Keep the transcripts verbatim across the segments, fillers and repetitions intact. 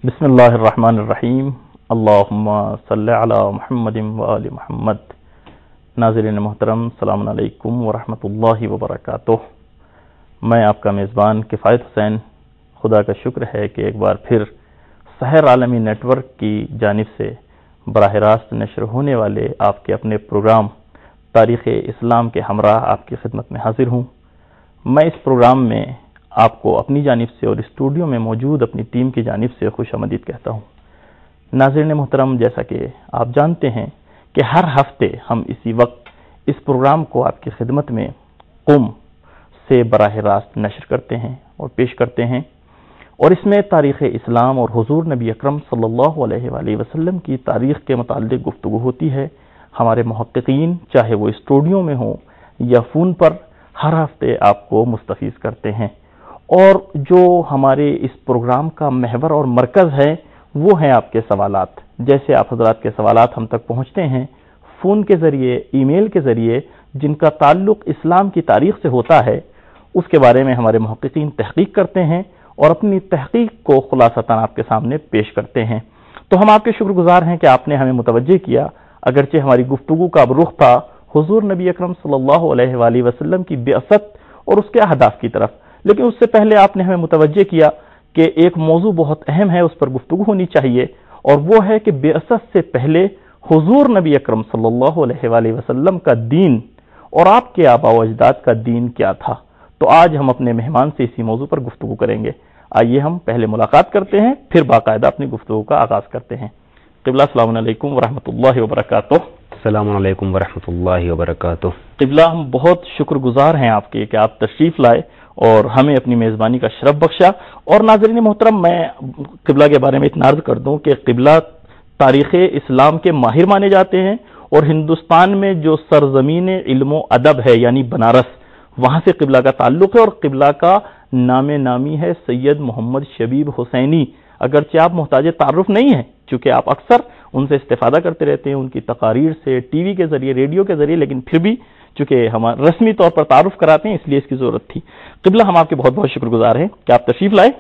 بسم اللہ الرحمن الرحیم، اللہم صلی علی محمد و آل محمد۔ ناظرین محترم، السلام علیکم ورحمۃ اللہ وبرکاتہ۔ میں آپ کا میزبان کفایت حسین، خدا کا شکر ہے کہ ایک بار پھر سحر عالمی نیٹ ورک کی جانب سے براہ راست نشر ہونے والے آپ کے اپنے پروگرام تاریخ اسلام کے ہمراہ آپ کی خدمت میں حاضر ہوں۔ میں اس پروگرام میں آپ کو اپنی جانب سے اور اسٹوڈیو میں موجود اپنی ٹیم کی جانب سے خوش آمدید کہتا ہوں۔ ناظرین محترم، جیسا کہ آپ جانتے ہیں کہ ہر ہفتے ہم اسی وقت اس پروگرام کو آپ کی خدمت میں قم سے براہ راست نشر کرتے ہیں اور پیش کرتے ہیں، اور اس میں تاریخ اسلام اور حضور نبی اکرم صلی اللہ علیہ وآلہ وسلم کی تاریخ کے متعلق گفتگو ہوتی ہے۔ ہمارے محققین چاہے وہ اسٹوڈیو میں ہوں یا فون پر ہر ہفتے آپ کو مستفیض کرتے ہیں، اور جو ہمارے اس پروگرام کا محور اور مرکز ہے وہ ہیں آپ کے سوالات۔ جیسے آپ حضرات کے سوالات ہم تک پہنچتے ہیں فون کے ذریعے، ای میل کے ذریعے، جن کا تعلق اسلام کی تاریخ سے ہوتا ہے، اس کے بارے میں ہمارے محققین تحقیق کرتے ہیں اور اپنی تحقیق کو خلاصتاً آپ کے سامنے پیش کرتے ہیں۔ تو ہم آپ کے شکر گزار ہیں کہ آپ نے ہمیں متوجہ کیا، اگرچہ ہماری گفتگو کا اب رخ تھا حضور نبی اکرم صلی اللہ علیہ وآلہ وسلم کی بعثت اور اس کے اہداف کی طرف، لیکن اس سے پہلے آپ نے ہمیں متوجہ کیا کہ ایک موضوع بہت اہم ہے، اس پر گفتگو ہونی چاہیے، اور وہ ہے کہ بعثت سے پہلے حضور نبی اکرم صلی اللہ علیہ وآلہ وسلم کا دین اور آپ کے آباء و اجداد کا دین کیا تھا۔ تو آج ہم اپنے مہمان سے اسی موضوع پر گفتگو کریں گے۔ آئیے ہم پہلے ملاقات کرتے ہیں، پھر باقاعدہ اپنی گفتگو کا آغاز کرتے ہیں۔ قبلہ، السلام علیکم ورحمۃ اللہ وبرکاتہ۔ السلام علیکم ورحمۃ اللہ وبرکاتہ۔ قبلہ، ہم بہت شکر گزار ہیں آپ کے کہ آپ تشریف لائے اور ہمیں اپنی میزبانی کا شرف بخشا۔ اور ناظرین محترم، میں قبلہ کے بارے میں اتنا عرض کر دوں کہ قبلہ تاریخ اسلام کے ماہر مانے جاتے ہیں، اور ہندوستان میں جو سرزمین علم و ادب ہے یعنی بنارس، وہاں سے قبلہ کا تعلق ہے، اور قبلہ کا نام نامی ہے سید محمد شبیب حسینی۔ اگرچہ آپ محتاج تعارف نہیں ہیں، چونکہ آپ اکثر ان سے استفادہ کرتے رہتے ہیں، ان کی تقاریر سے، ٹی وی کے ذریعے، ریڈیو کے ذریعے، لیکن پھر بھی چونکہ ہم رسمی طور پر تعارف کراتے ہیں، اس لیے اس کی ضرورت تھی۔ قبلہ، ہم آپ کے بہت بہت شکر گزار ہیں کہ آپ تشریف لائے،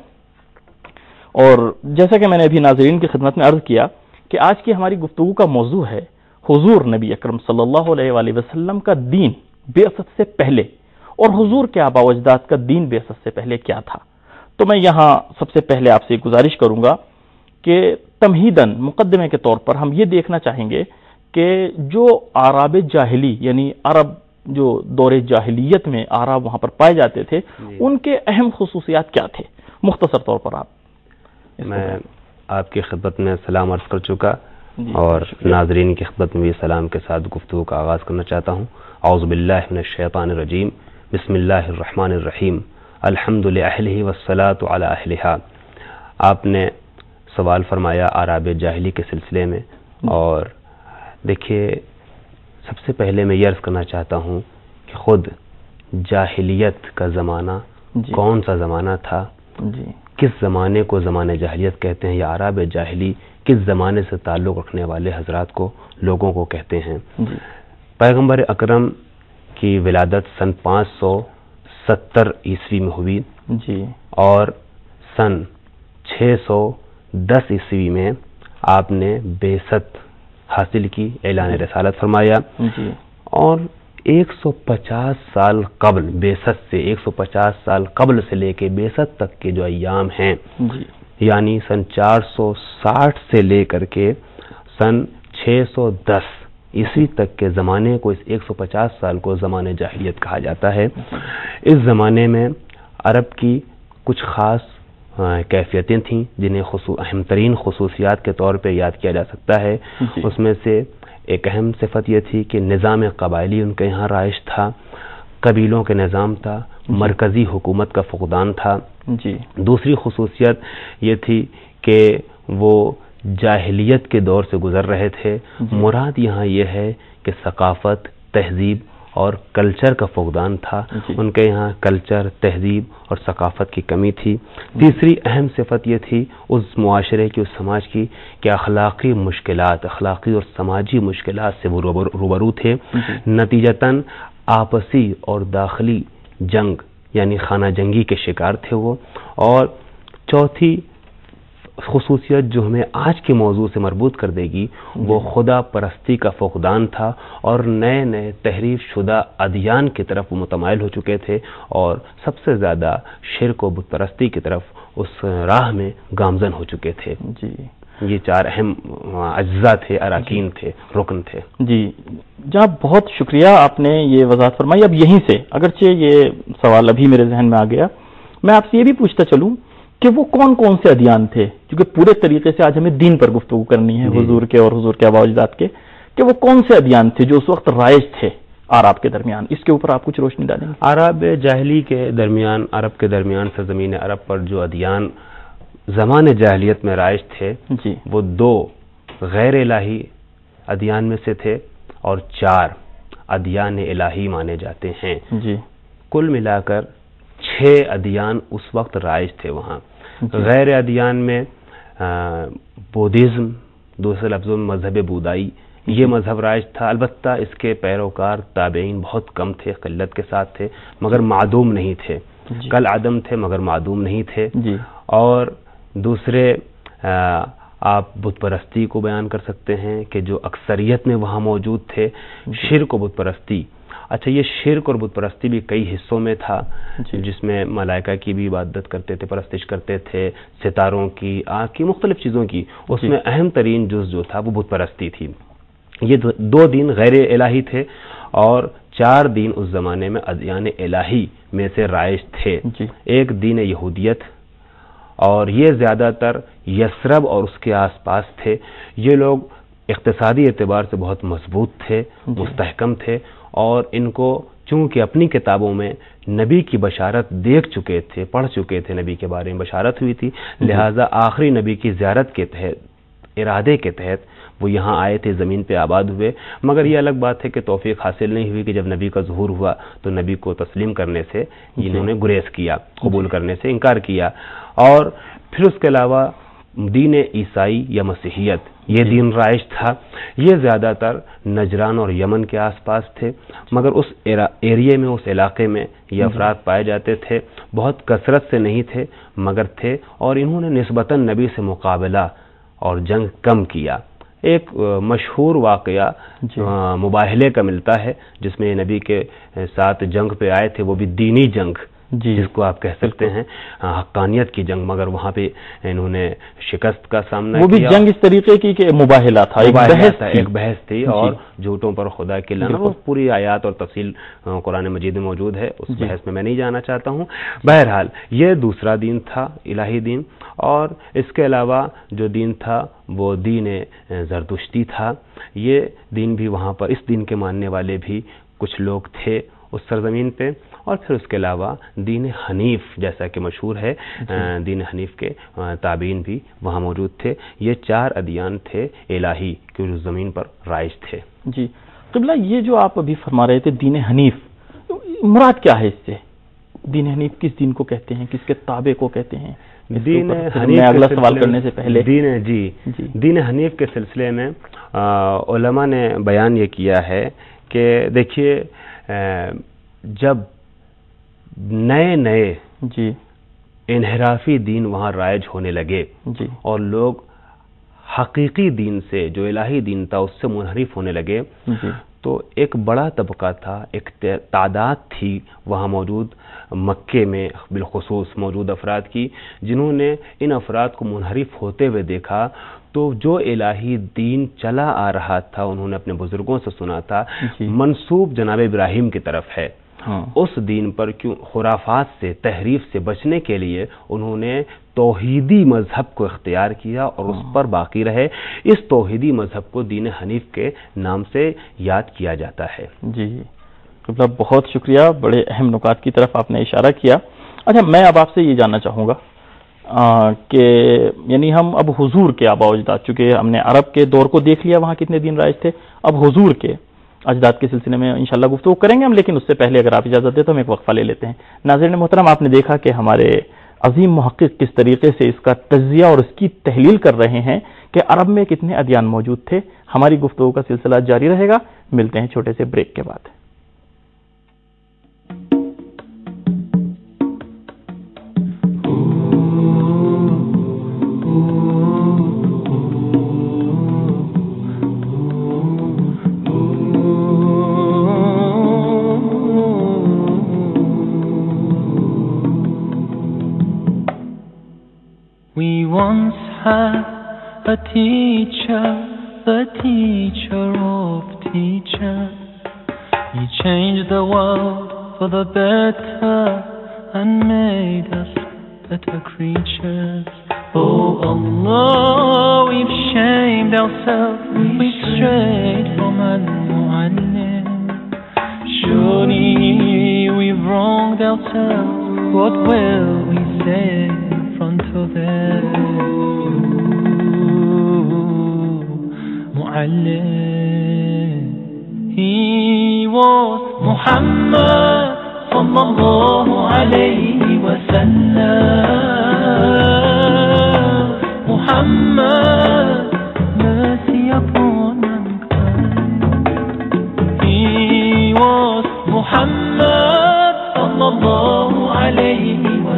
اور جیسا کہ میں نے ابھی ناظرین کی خدمت میں عرض کیا کہ آج کی ہماری گفتگو کا موضوع ہے حضور نبی اکرم صلی اللہ علیہ وآلہ وسلم کا دین بعثت سے پہلے، اور حضور کے آباء و اجداد کا دین بعثت سے پہلے کیا تھا۔ تو میں یہاں سب سے پہلے آپ سے گزارش کروں گا کہ تمہیداً مقدمے کے طور پر ہم یہ دیکھنا چاہیں گے کہ جو آراب جاہلی یعنی عرب جو دور جاہلیت میں آراب وہاں پر پائے جاتے تھے، ان کے اہم خصوصیات کیا تھے، مختصر طور پر آپ۔ میں آپ کی خدمت میں سلام عرض کر چکا، اور ناظرین کی خدمت میں بھی سلام کے ساتھ گفتگو کا آغاز کرنا چاہتا ہوں۔ اعوذ باللہ من الشیطان الرجیم، بسم اللہ الرحمن الرحیم، الحمد لأہلہ والصلاة علی اہلہا۔ آپ نے سوال فرمایا آراب جاہلی کے سلسلے میں، اور دیکھیے سب سے پہلے میں یہ عرض کرنا چاہتا ہوں کہ خود جاہلیت کا زمانہ جی کون سا زمانہ تھا، جی کس زمانے کو زمانہ جاہلیت کہتے ہیں، یا عرب جاہلی کس زمانے سے تعلق رکھنے والے حضرات کو، لوگوں کو کہتے ہیں۔ جی پیغمبر اکرم کی ولادت سن پانچ سو ستر عیسوی میں ہوئی، جی اور سن چھ سو دس عیسوی میں آپ نے بعثت حاصل کی، اعلان رسالت فرمایا، جی اور ایک سو پچاس سال قبل بعثت سے، ایک سو پچاس سال قبل سے لے کے بعثت تک کے جو ایام ہیں، جی یعنی سن چار سو ساٹھ سے لے کر کے سن چھ سو دس عیسوی تک کے زمانے کو، اس ایک سو پچاس سال کو زمانہ جاہلیت کہا جاتا ہے۔ اس زمانے میں عرب کی کچھ خاص کیفیتیں تھیں جنہیں اہم ترین خصوصیات کے طور پہ یاد کیا جا سکتا ہے۔ جی اس میں سے ایک اہم صفت یہ تھی کہ نظام قبائلی ان کے یہاں رائج تھا، قبیلوں کے نظام تھا، مرکزی حکومت کا فقدان تھا۔ جی دوسری خصوصیت یہ تھی کہ وہ جاہلیت کے دور سے گزر رہے تھے۔ مراد یہاں یہ ہے کہ ثقافت، تہذیب اور کلچر کا فقدان تھا، ان کے یہاں کلچر، تہذیب اور ثقافت کی کمی تھی۔ تیسری اہم صفت یہ تھی اس معاشرے کی، اس سماج کی، کہ اخلاقی مشکلات، اخلاقی اور سماجی مشکلات سے وہ روبرو تھے۔ نتیجتاً آپسی اور داخلی جنگ یعنی خانہ جنگی کے شکار تھے وہ۔ اور چوتھی خصوصیت جو ہمیں آج کے موضوع سے مربوط کر دے گی وہ خدا پرستی کا فقدان تھا، اور نئے نئے تحریف شدہ ادیان کی طرف وہ متمائل ہو چکے تھے، اور سب سے زیادہ شرک و بت پرستی کی طرف اس راہ میں گامزن ہو چکے تھے۔ جی، یہ چار اہم اجزاء تھے، اراکین تھے، رکن تھے۔ جی جناب، بہت شکریہ، آپ نے یہ وضاحت فرمائی۔ اب یہیں سے اگرچہ یہ سوال ابھی میرے ذہن میں آ گیا، میں آپ سے یہ بھی پوچھتا چلوں کہ وہ کون کون سے ادیان تھے، کیونکہ پورے طریقے سے آج ہمیں دین پر گفتگو کرنی ہے، حضور کے اور حضور کے آباء و اجداد کے، کہ وہ کون سے ادیان تھے جو اس وقت رائج تھے عرب کے درمیان، اس کے اوپر آپ کچھ روشنی ڈالیں گے؟ عرب جاہلی کے درمیان، عرب کے درمیان سرزمین عرب پر جو ادیان زمان جاہلیت میں رائج تھے، جی، وہ دو غیر الہی ادیان میں سے تھے اور چار ادیان الہی مانے جاتے ہیں۔ جی، کل ملا کر چھ ادیان اس وقت رائج تھے وہاں۔ غیر ادیان میں بودھزم، دوسرے لفظوں میں مذہب بودائی، یہ مذہب رائج تھا۔ البتہ اس کے پیروکار تابعین بہت کم تھے، قلت کے ساتھ تھے، مگر معدوم نہیں تھے۔ کل عدم تھے مگر معدوم نہیں تھے۔ جی، اور دوسرے آپ بت پرستی کو بیان کر سکتے ہیں کہ جو اکثریت میں وہاں موجود تھے۔ شرک و بت پرستی، اچھا یہ شرک اور بت پرستی بھی کئی حصوں میں تھا، جس میں ملائکہ کی بھی عبادت کرتے تھے، پرستش کرتے تھے، ستاروں کی، آگ کی، مختلف چیزوں کی۔ اس میں اہم ترین جز جو تھا وہ بت پرستی تھی۔ یہ دو دین غیر الہی تھے اور چار دین اس زمانے میں ادیان الہی میں سے رائج تھے۔ ایک دین یہودیت، اور یہ زیادہ تر یثرب اور اس کے آس پاس تھے۔ یہ لوگ اقتصادی اعتبار سے بہت مضبوط تھے، مستحکم تھے، اور ان کو چونکہ اپنی کتابوں میں نبی کی بشارت دیکھ چکے تھے، پڑھ چکے تھے، نبی کے بارے میں بشارت ہوئی تھی، لہٰذا آخری نبی کی زیارت کے تحت، ارادے کے تحت وہ یہاں آئے تھے، زمین پہ آباد ہوئے۔ مگر یہ الگ بات ہے کہ توفیق حاصل نہیں ہوئی کہ جب نبی کا ظہور ہوا تو نبی کو تسلیم کرنے سے انہوں نے گریز کیا، قبول کرنے سے انکار کیا۔ اور پھر اس کے علاوہ دین عیسائی یا مسیحیت، یہ دین رائج تھا۔ یہ زیادہ تر نجران اور یمن کے آس پاس تھے، مگر اس ایریے میں، اس علاقے میں یہ افراد پائے جاتے تھے، بہت کثرت سے نہیں تھے مگر تھے، اور انہوں نے نسبتاً نبی سے مقابلہ اور جنگ کم کیا۔ ایک مشہور واقعہ مباہلے کا ملتا ہے جس میں نبی کے ساتھ جنگ پہ آئے تھے، وہ بھی دینی جنگ، جس کو آپ کہہ سکتے ہیں حقانیت کی جنگ، مگر وہاں پہ انہوں نے شکست کا سامنا کیا۔ وہ بھی جنگ اس طریقے کی کہ مباہلہ تھا، ایک بحث تھا، ایک بحث تھی، اور جھوٹوں پر خدا کی لعنت، اور پوری آیات اور تفصیل قرآن مجید میں موجود ہے، اس بحث میں میں نہیں جانا چاہتا ہوں۔ بہرحال یہ دوسرا دین تھا، الہی دین۔ اور اس کے علاوہ جو دین تھا وہ دین زرتشتی تھا۔ یہ دین بھی وہاں پر، اس دین کے ماننے والے بھی کچھ لوگ تھے اس سرزمین پہ۔ اور پھر اس کے علاوہ دین حنیف جیسا کہ مشہور ہے، دین حنیف کے تابعین بھی وہاں موجود تھے۔ یہ چار ادیان تھے الہی جو اس زمین پر رائج تھے۔ جی قبلہ، یہ جو آپ ابھی فرما رہے تھے دین حنیف، مراد کیا ہے اس سے؟ دین حنیف کس دین کو کہتے ہیں، کس کے تابع کو کہتے ہیں؟ دین حنیف میں اگلا سوال کرنے سے پہلے دین جی دین حنیف کے سلسلے میں علماء نے بیان یہ کیا ہے کہ دیکھیے، جب نئے نئے جی انحرافی دین وہاں رائج ہونے لگے، جی اور لوگ حقیقی دین سے، جو الہی دین تھا، اس سے منحرف ہونے لگے، جی تو ایک بڑا طبقہ تھا، ایک تعداد تھی وہاں موجود، مکے میں بالخصوص موجود افراد کی، جنہوں نے ان افراد کو منحرف ہوتے ہوئے دیکھا۔ تو جو الہی دین چلا آ رہا تھا، انہوں نے اپنے بزرگوں سے سنا تھا، منسوب جناب ابراہیم کی طرف ہے، اس دین پر کیوں خرافات سے، تحریف سے بچنے کے لیے انہوں نے توحیدی مذہب کو اختیار کیا اور اس پر باقی رہے۔ اس توحیدی مذہب کو دین حنیف کے نام سے یاد کیا جاتا ہے۔ جی قبلہ، بہت شکریہ، بڑے اہم نکات کی طرف آپ نے اشارہ کیا۔ اچھا، میں اب آپ سے یہ جاننا چاہوں گا کہ یعنی ہم اب حضور کے آباء و اجداد، چونکہ ہم نے عرب کے دور کو دیکھ لیا وہاں کتنے دن رائج تھے، اب حضور کے اجداد کے سلسلے میں انشاءاللہ گفتگو کریں گے ہم، لیکن اس سے پہلے اگر آپ اجازت دیں تو ہم ایک وقفہ لے لیتے ہیں۔ ناظرین محترم، آپ نے دیکھا کہ ہمارے عظیم محقق کس طریقے سے اس کا تجزیہ اور اس کی تحلیل کر رہے ہیں کہ عرب میں کتنے ادیان موجود تھے۔ ہماری گفتگو کا سلسلہ جاری رہے گا، ملتے ہیں چھوٹے سے بریک کے بعد۔ Ooh, ooh. once had a teacher, the teacher of teachers. He changed the world for the better and made us better creatures. Oh Allah, we've shamed ourselves, we've strayed from Al-Mu'allim. Surely we've wronged ourselves, what will we say in front of them? Mu'allim, he was Muhammad sallallahu alayhi wa sallam. Muhammad, mercy upon mankind. He was Muhammad sallallahu alayhi wa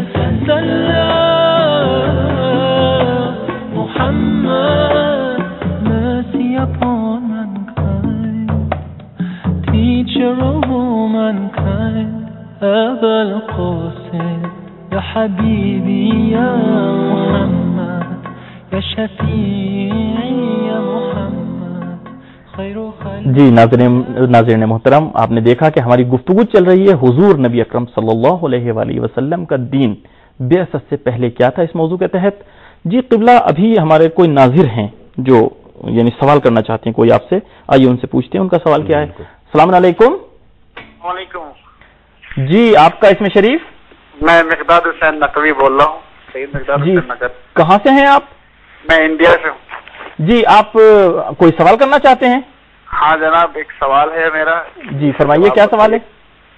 sallam. Muhammad, mercy upon mankind. Teacher of all mankind, Aba al-Qasim, Ya Habibi, Ya Muhammad, Ya Shafi'i, Ya Muhammad, Khairu Khalq. جی ناظرین ناظرین محترم، آپ نے دیکھا کہ ہماری گفتگو چل رہی ہے حضور نبی اکرم صلی اللہ علیہ وآلہ وسلم کا دین بعثت سے پہلے کیا تھا، اس موضوع کے تحت۔ جی قبلہ، ابھی ہمارے کوئی ناظر ہیں جو یعنی سوال کرنا چاہتے ہیں کوئی آپ سے، آئیے ان سے پوچھتے ہیں ان کا سوال کیا ہے۔ السلام علیکم۔ وعلیکم۔ جی آپ کا اسم شریف؟ میں مقداد حسین نقوی بول رہا ہوں، سید مقداد جی حسین نگر۔ کہاں سے ہیں آپ؟ میں انڈیا سے ہوں۔ جی آپ کوئی سوال کرنا چاہتے ہیں؟ ہاں جناب، ایک سوال ہے میرا۔ جی فرمائیے، کیا سوال ہے؟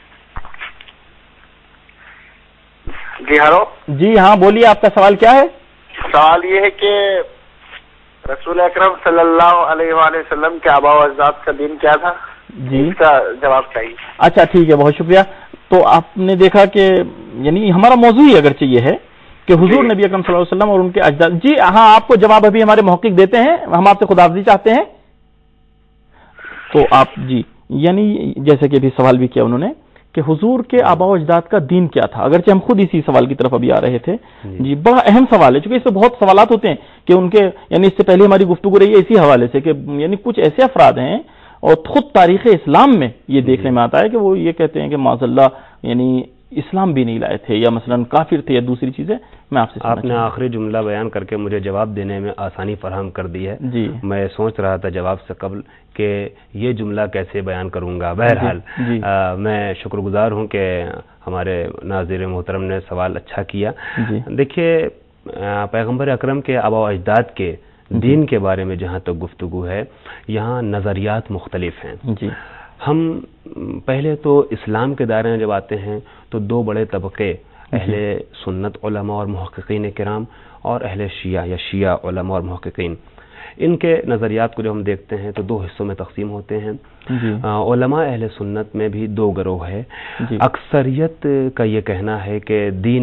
جی ہلو۔ جی ہاں بولیے، آپ کا سوال کیا ہے؟ سوال یہ ہے کہ رسول اکرم صلی اللہ علیہ وآلہ وسلم کے آباء و اجداد کا دین کیا تھا؟ جی اس کا جواب چاہیے۔ اچھا ٹھیک ہے، بہت شکریہ۔ تو آپ نے دیکھا کہ یعنی ہمارا موضوع ہی اگرچہ یہ ہے کہ حضور نبی اکرم صلی اللہ علیہ وسلم اور ان کے اجداد۔ جی ہاں، آپ کو جواب ابھی ہمارے محقق دیتے ہیں، ہم آپ سے خداحافظی چاہتے ہیں۔ تو آپ جی یعنی جیسے کہ ابھی سوال بھی کیا انہوں نے کہ حضور کے آباء و اجداد کا دین کیا تھا، اگرچہ ہم خود اسی سوال کی طرف ابھی آ رہے تھے۔ جی بڑا اہم سوال ہے، چونکہ اس پہ بہت سوالات ہوتے ہیں کہ ان کے یعنی اس سے پہلے ہماری گفتگو رہی ہے اسی حوالے سے کہ یعنی کچھ ایسے افراد ہیں اور خود تاریخ اسلام میں یہ دیکھنے میں آتا ہے کہ وہ یہ کہتے ہیں کہ معاذ اللہ یعنی اسلام بھی نہیں لائے تھے یا مثلا کافر تھے یا دوسری چیزیں۔ میں آپ سے آپ نے آخری جملہ بیان کر کے مجھے جواب دینے میں آسانی فراہم کر دی ہے۔ جی میں سوچ رہا تھا جواب سے قبل کہ یہ جملہ کیسے بیان کروں گا۔ بہرحال جی آ, میں شکر گزار ہوں کہ ہمارے ناظر محترم نے سوال اچھا کیا۔ جی دیکھیے پیغمبر اکرم کے آباء و اجداد کے دین کے بارے میں جہاں تک گفتگو ہے، یہاں نظریات مختلف ہیں۔ جی ہم پہلے تو اسلام کے دائرے میں جب آتے ہیں تو دو بڑے طبقے، اہل سنت علماء اور محققین کرام اور اہل شیعہ یا شیعہ علماء اور محققین، ان کے نظریات کو جب ہم دیکھتے ہیں تو دو حصوں میں تقسیم ہوتے ہیں۔ جی علماء اہل سنت میں بھی دو گروہ ہے۔ جی اکثریت کا یہ کہنا ہے کہ دین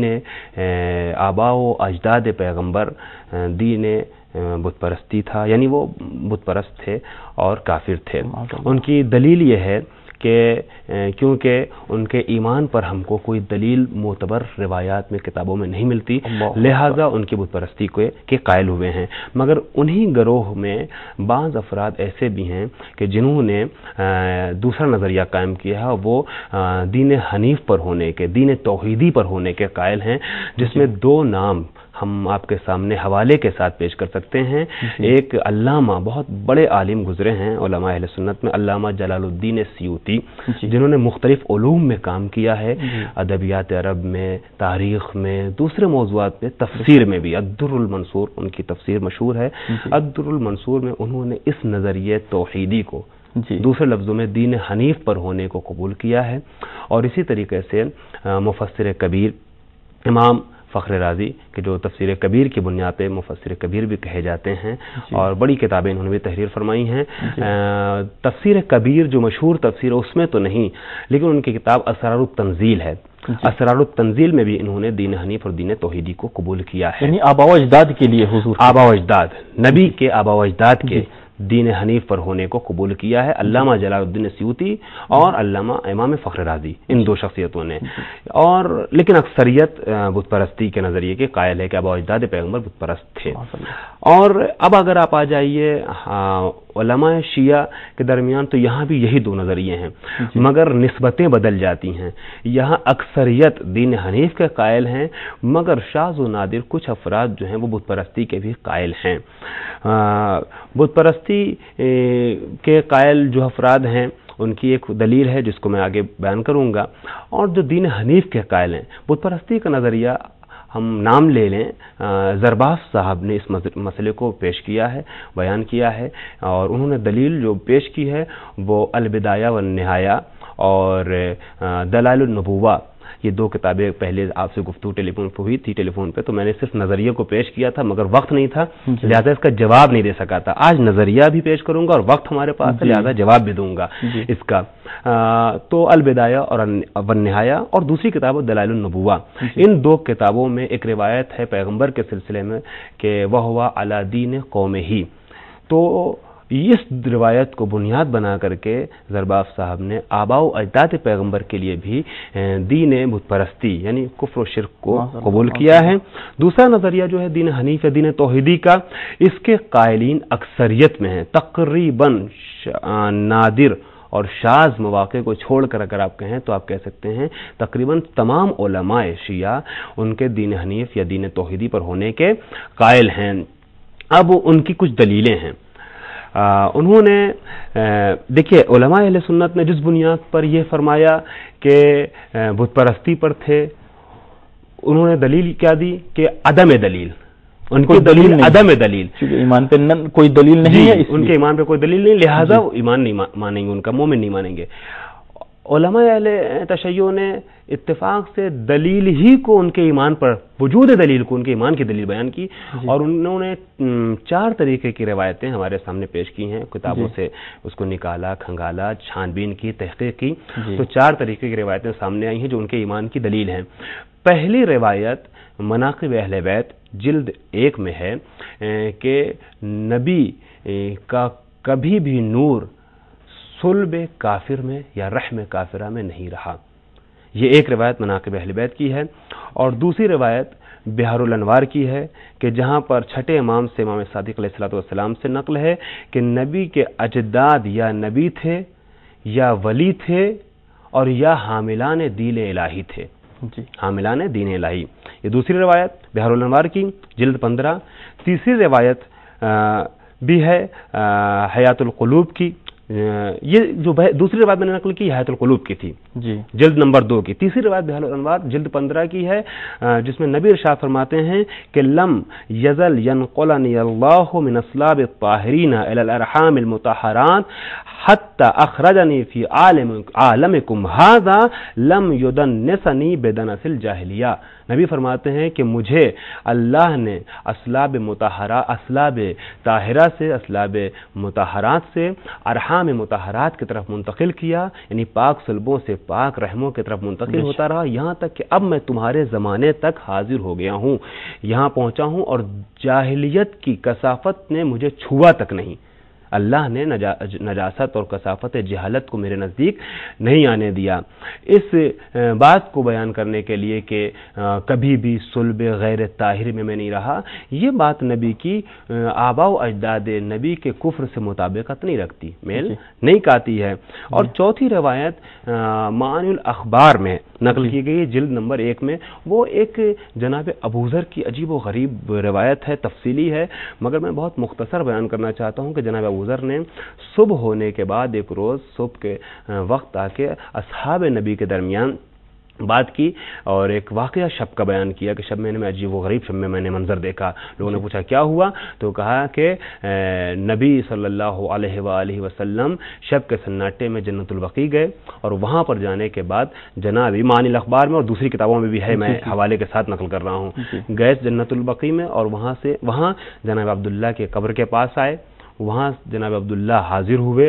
آباء و اجداد پیغمبر دین بت پرستی تھا، یعنی وہ بت پرست تھے اور کافر تھے۔ ان کی دلیل یہ ہے کہ کیونکہ ان کے ایمان پر ہم کو کوئی دلیل معتبر روایات میں کتابوں میں نہیں ملتی، لہٰذا ان کی بت پرستی کے قائل ہوئے ہیں۔ مگر انہی گروہ میں بعض افراد ایسے بھی ہیں کہ جنہوں نے دوسرا نظریہ قائم کیا ہے، وہ دین حنیف پر ہونے کے، دین توحیدی پر ہونے کے قائل ہیں، جس میں دو نام ہم آپ کے سامنے حوالے کے ساتھ پیش کر سکتے ہیں۔ ایک علامہ، بہت بڑے عالم گزرے ہیں علماء اہل سنت میں، علامہ جلال الدین سیوطی، جنہوں نے مختلف علوم میں کام کیا ہے، ادبیات عرب میں، تاریخ میں، دوسرے موضوعات میں، تفسیر میں بھی۔ الدر المنصور ان کی تفسیر مشہور ہے۔ الدر المنصور میں انہوں نے اس نظریے توحیدی کو دوسرے لفظوں میں دین حنیف پر ہونے کو قبول کیا ہے۔ اور اسی طریقے سے مفسر کبیر امام فخر رازی کہ جو تفسیر کبیر کی بنیاد پہ مفسر کبیر بھی کہے جاتے ہیں، اور بڑی کتابیں انہوں نے بھی تحریر فرمائی ہیں۔ تفسیر کبیر جو مشہور تفسیر ہے اس میں تو نہیں، لیکن ان کی کتاب اسرار التنزیل ہے۔ اسرار التنزیل میں بھی انہوں نے دین حنیف اور دین توحیدی کو قبول کیا ہے، یعنی آباء و اجداد کے لیے حضور آباء و اجداد، نبی کے آباء و اجداد کے दीन हनीफ पर होने को कबूल किया है, अल्लामा जलालुद्दीन सयूती और अल्लामा इमाम फख्र राजी, इन दो शख्सियतों ने। और लेकिन अक्सरियत बुत परस्ती के नज़रिए के कायल है कि आबा अजदाद पैगम्बर बुत परस्त थे। और अब अगर आप आ जाइए उलमा शिया के दरमियान, तो यहाँ भी यही दो नज़रिए हैं, मगर निस्बतें बदल जाती हैं। यहाँ अक्सरियत दीन हनीफ के कायल हैं, मगर शाज़ व नादिर कुछ अफराद जो हैं वो बुत परस्ती के भी कायल हैं। बुत परस्ती के कायल जो अफराद हैं उनकी एक दलील है जिसको मैं आगे बयान करूँगा। और जो दीन हनीफ के कायल हैं, बुत परस्ती का नज़रिया हम नाम ले लें, ज़रबाफ साहब ने इस मसले को पेश किया है, बयान किया है, और उन्होंने दलील जो पेश की है वो अल-बिदाया व निहाया और दलाइल नबुवा, ये दो किताबें पहले आपसे गुफ्तगू टेलीफोन पर हुई थी, टेलीफोन पे, तो मैंने सिर्फ नज़रिया को पेश किया था मगर वक्त नहीं था, लिहाजा इसका जवाब नहीं दे सका था। आज नज़रिया भी पेश करूंगा और वक्त हमारे पास है, लिहाजा जवाब भी दूंगा इसका। आ, तो अल-बिदाया और वन-निहाया और दूसरी किताब दलाइल नबुवा, इन दो किताबों में एक रिवायत है पैगम्बर के सिलसिले में कि वह हुआ अला दीन कौमे ही। तो इस रिवायत को बुनियाद बना करके ज़रबाफ साहब ने आबाओ अजदाद पैगम्बर के लिए भी दीन बुत परस्ती यानी कुफ्र और शिर्क को कबूल किया है। दूसरा नज़रिया जो है दीन हनीफ या दीन तौहीदी का, इसके कायलीन अक्सरियत में है। तकरीबन नादिर और शाज़ मवाक़े को छोड़कर अगर आप कहें तो आप कह सकते हैं तकरीबन तमाम उलमाए शिया उनके दीन हनीफ या दीन तौहीदी पर होने के कायल हैं। अब उनकी कुछ दलीलें हैं। आ, उन्होंने देखिए उलमा अहले सुन्नत ने जिस बुनियाद पर यह फरमाया कि बुत परस्ती पर थे, उन्होंने दलील क्या दी कि अदम दलील, उनकी दलील अदम दलील, ईमान पे न, कोई दलील नहीं है, उनके ईमान पे कोई दलील नहीं, लिहाजा ईमान नहीं मानेंगे, उनका मोमिन नहीं मानेंगे। उलमा अहले तशय्यो ने इत्तेफाक से दलील ही को उनके ईमान पर, वजूद दलील को उनके ईमान की दलील बयान की, और उन्होंने चार तरीके की रिवायतें हमारे सामने पेश की हैं, किताबों से उसको निकाला, खंगाला, छानबीन की, तहकीक की, तो चार तरीके की रिवायतें सामने आई हैं जो उनके ईमान की दलील हैं। पहली रिवायत मनाक़िब अहले बैत जिल्द एक में है कि नबी का कभी भी नूर सुल्ब काफिर में या रहम काफिरा में नहीं रहा। ये एक रिवायत मनाक़िब अहले बैत की है। और दूसरी रिवायत बिहारुल अनवार की है कि जहाँ पर छठे इमाम से इमाम सादिक अलैहिस्सलातु वस्सलाम से नकल है कि नबी के अजदाद या नबी थे या वली थे और या हामिलान दीन इलाही थे, हामिलान दीन इलाही। ये दूसरी रिवायत बिहारुल अनवार की जिल्द पंद्रह। तीसरी रिवायत आ, भी है हयातुल क़ुलूब की, ये जो दूसरी रिवायत मैंने नकल की हयातुल क़ुलूब की थी जी, जिल्द नंबर दो की। तीसरी रिवायत बिहारुल अनवार जिल्द पंद्रह की है, जिसमें नबी इरशाद फरमाते हैं कि लम यज़ल यनक़ुलनी अल्लाहु मिन अस्लाब अत्ताहिरीन इलल अरहामिल मुतहहरात हत्ता अखरजनी फी आलम आलमिकुम हाज़ा लम युदन्निसनी बिदनसिल जाहिलिया। नबी फरमाते हैं कि मुझे अल्लाह ने असलाब मुतहरा असलाब ताहिरा से, असलाब मुतहरात से अरहाम मुतहरात की तरफ मुंतकिल किया, यानी पाक सल्बों से पाक रहमों की तरफ मुंतकिल होता रहा, यहाँ तक कि अब मैं तुम्हारे ज़माने तक हाजिर हो गया हूँ, यहाँ पहुँचा हूँ और जाहिलियत की कसाफत ने मुझे छुआ तक नहीं। अल्लाह ने नजा, नजासत और कसाफत जहालत को मेरे नज़दीक नहीं आने दिया। इस बात को बयान करने के लिए कि कभी भी सुल्ब गैर ताहिर में मैं नहीं रहा, ये बात नबी की आबाओ अजदाद नबी के कुफ्र से मुताबिकत नहीं रखती, मेल नहीं खाती है। और चौथी रवायत मानुल अखबार में नकल की गई जिल्द नंबर एक में, वो एक जनाब अबूज़र की अजीब व गरीब रवायत है, तफसीली है, मगर मैं बहुत मुख्तसर बयान करना चाहता हूँ कि जनाब अबूज़र ने सुबह होने के बाद एक रोज़ सुबह के वक्त आके असहाब नबी के दरमियान बात की और एक वाक़या शब का बयान किया कि शब मैंने में अजीब व गरीब शब में मैंने मंजर देखा। लोगों ने पूछा क्या हुआ, तो कहा कि नबी सल्लल्लाहु अलैहि वसल्लम शब के सन्नाटे में जन्नतुल बकी गए और वहाँ पर जाने के बाद जनाब मानिल अखबार में और दूसरी किताबों में भी है, मैं हवाले के साथ नकल कर रहा हूँ, गए जन्नतुल बकी में और वहाँ से वहाँ जनाब अब्दुल्ला के कब्र के पास आए, वहाँ जनाब अब्दुल्ला हाजिर हुए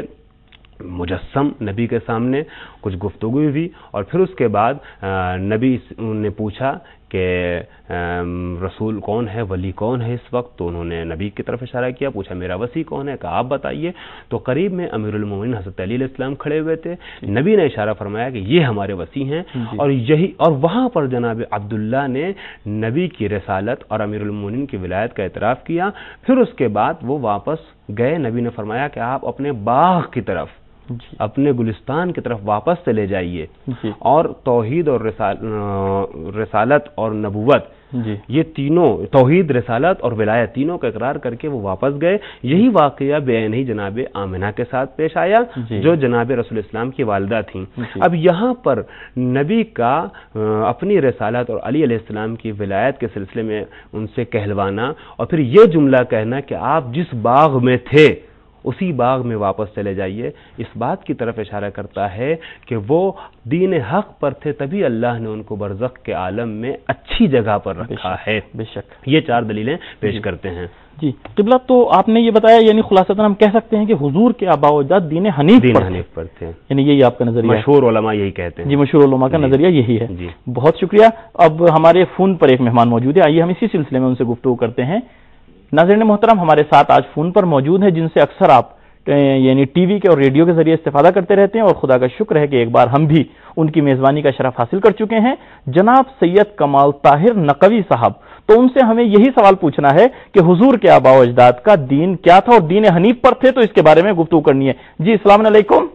मुजस्सम नबी के सामने, कुछ गुफ्तगू हुई और फिर उसके बाद नबी ने पूछा کہ رسول کون ہے, ولی کون ہے اس وقت, تو انہوں نے نبی کی طرف اشارہ کیا, پوچھا میرا وصی کون ہے, کہا آپ بتائیے. تو قریب میں امیر المومنین حضرت علی علیہ السلام کھڑے ہوئے تھے, نبی نے اشارہ فرمایا کہ یہ ہمارے وصی ہیں, اور یہی اور وہاں پر جناب عبداللہ نے نبی کی رسالت اور امیر المومنین کی ولایت کا اعتراف کیا. پھر اس کے بعد وہ واپس گئے, نبی نے فرمایا کہ آپ اپنے باغ کی طرف, جی. اپنے گلستان کی طرف واپس چلے جائیے, جی. اور توحید اور رسال رسالت اور نبوت, جی. یہ تینوں, توحید, رسالت اور ولایت, تینوں کا اقرار کر کے وہ واپس گئے. یہی واقعہ بعین ہی جناب آمنہ کے ساتھ پیش آیا, جی. جو جناب رسول اسلام کی والدہ تھیں. جی. اب یہاں پر نبی کا اپنی رسالت اور علی علیہ السلام کی ولایت کے سلسلے میں ان سے کہلوانا, اور پھر یہ جملہ کہنا کہ آپ جس باغ میں تھے اسی باغ میں واپس چلے جائیے, اس بات کی طرف اشارہ کرتا ہے کہ وہ دین حق پر تھے, تبھی اللہ نے ان کو برزخ کے عالم میں اچھی جگہ پر رکھا ہے. بے شک یہ چار دلیلیں پیش جی. کرتے ہیں. جی قبلہ, تو آپ نے یہ بتایا, یعنی خلاصتاً ہم کہہ سکتے ہیں کہ حضور کے آباء و اجداد دین حنیف دین پر حنیف پر تھے, یعنی یہی آپ کا نظریہ ہے. مشہور علماء یہی کہتے ہیں. جی مشہور علماء کا جی. نظریہ یہی ہے. جی بہت شکریہ. اب ہمارے فون پر ایک مہمان موجود ہے, آئیے ہم اسی سلسلے میں ان سے گفتگو کرتے ہیں. ناظرین محترم, ہمارے ساتھ آج فون پر موجود ہیں جن سے اکثر آپ یعنی ٹی وی کے اور ریڈیو کے ذریعے استفادہ کرتے رہتے ہیں, اور خدا کا شکر ہے کہ ایک بار ہم بھی ان کی میزبانی کا شرف حاصل کر چکے ہیں, جناب سید کمال طاہر نقوی صاحب. تو ان سے ہمیں یہی سوال پوچھنا ہے کہ حضور کے آباء و اجداد کا دین کیا تھا اور دین حنیف پر تھے, تو اس کے بارے میں گفتگو کرنی ہے. جی السلام علیکم.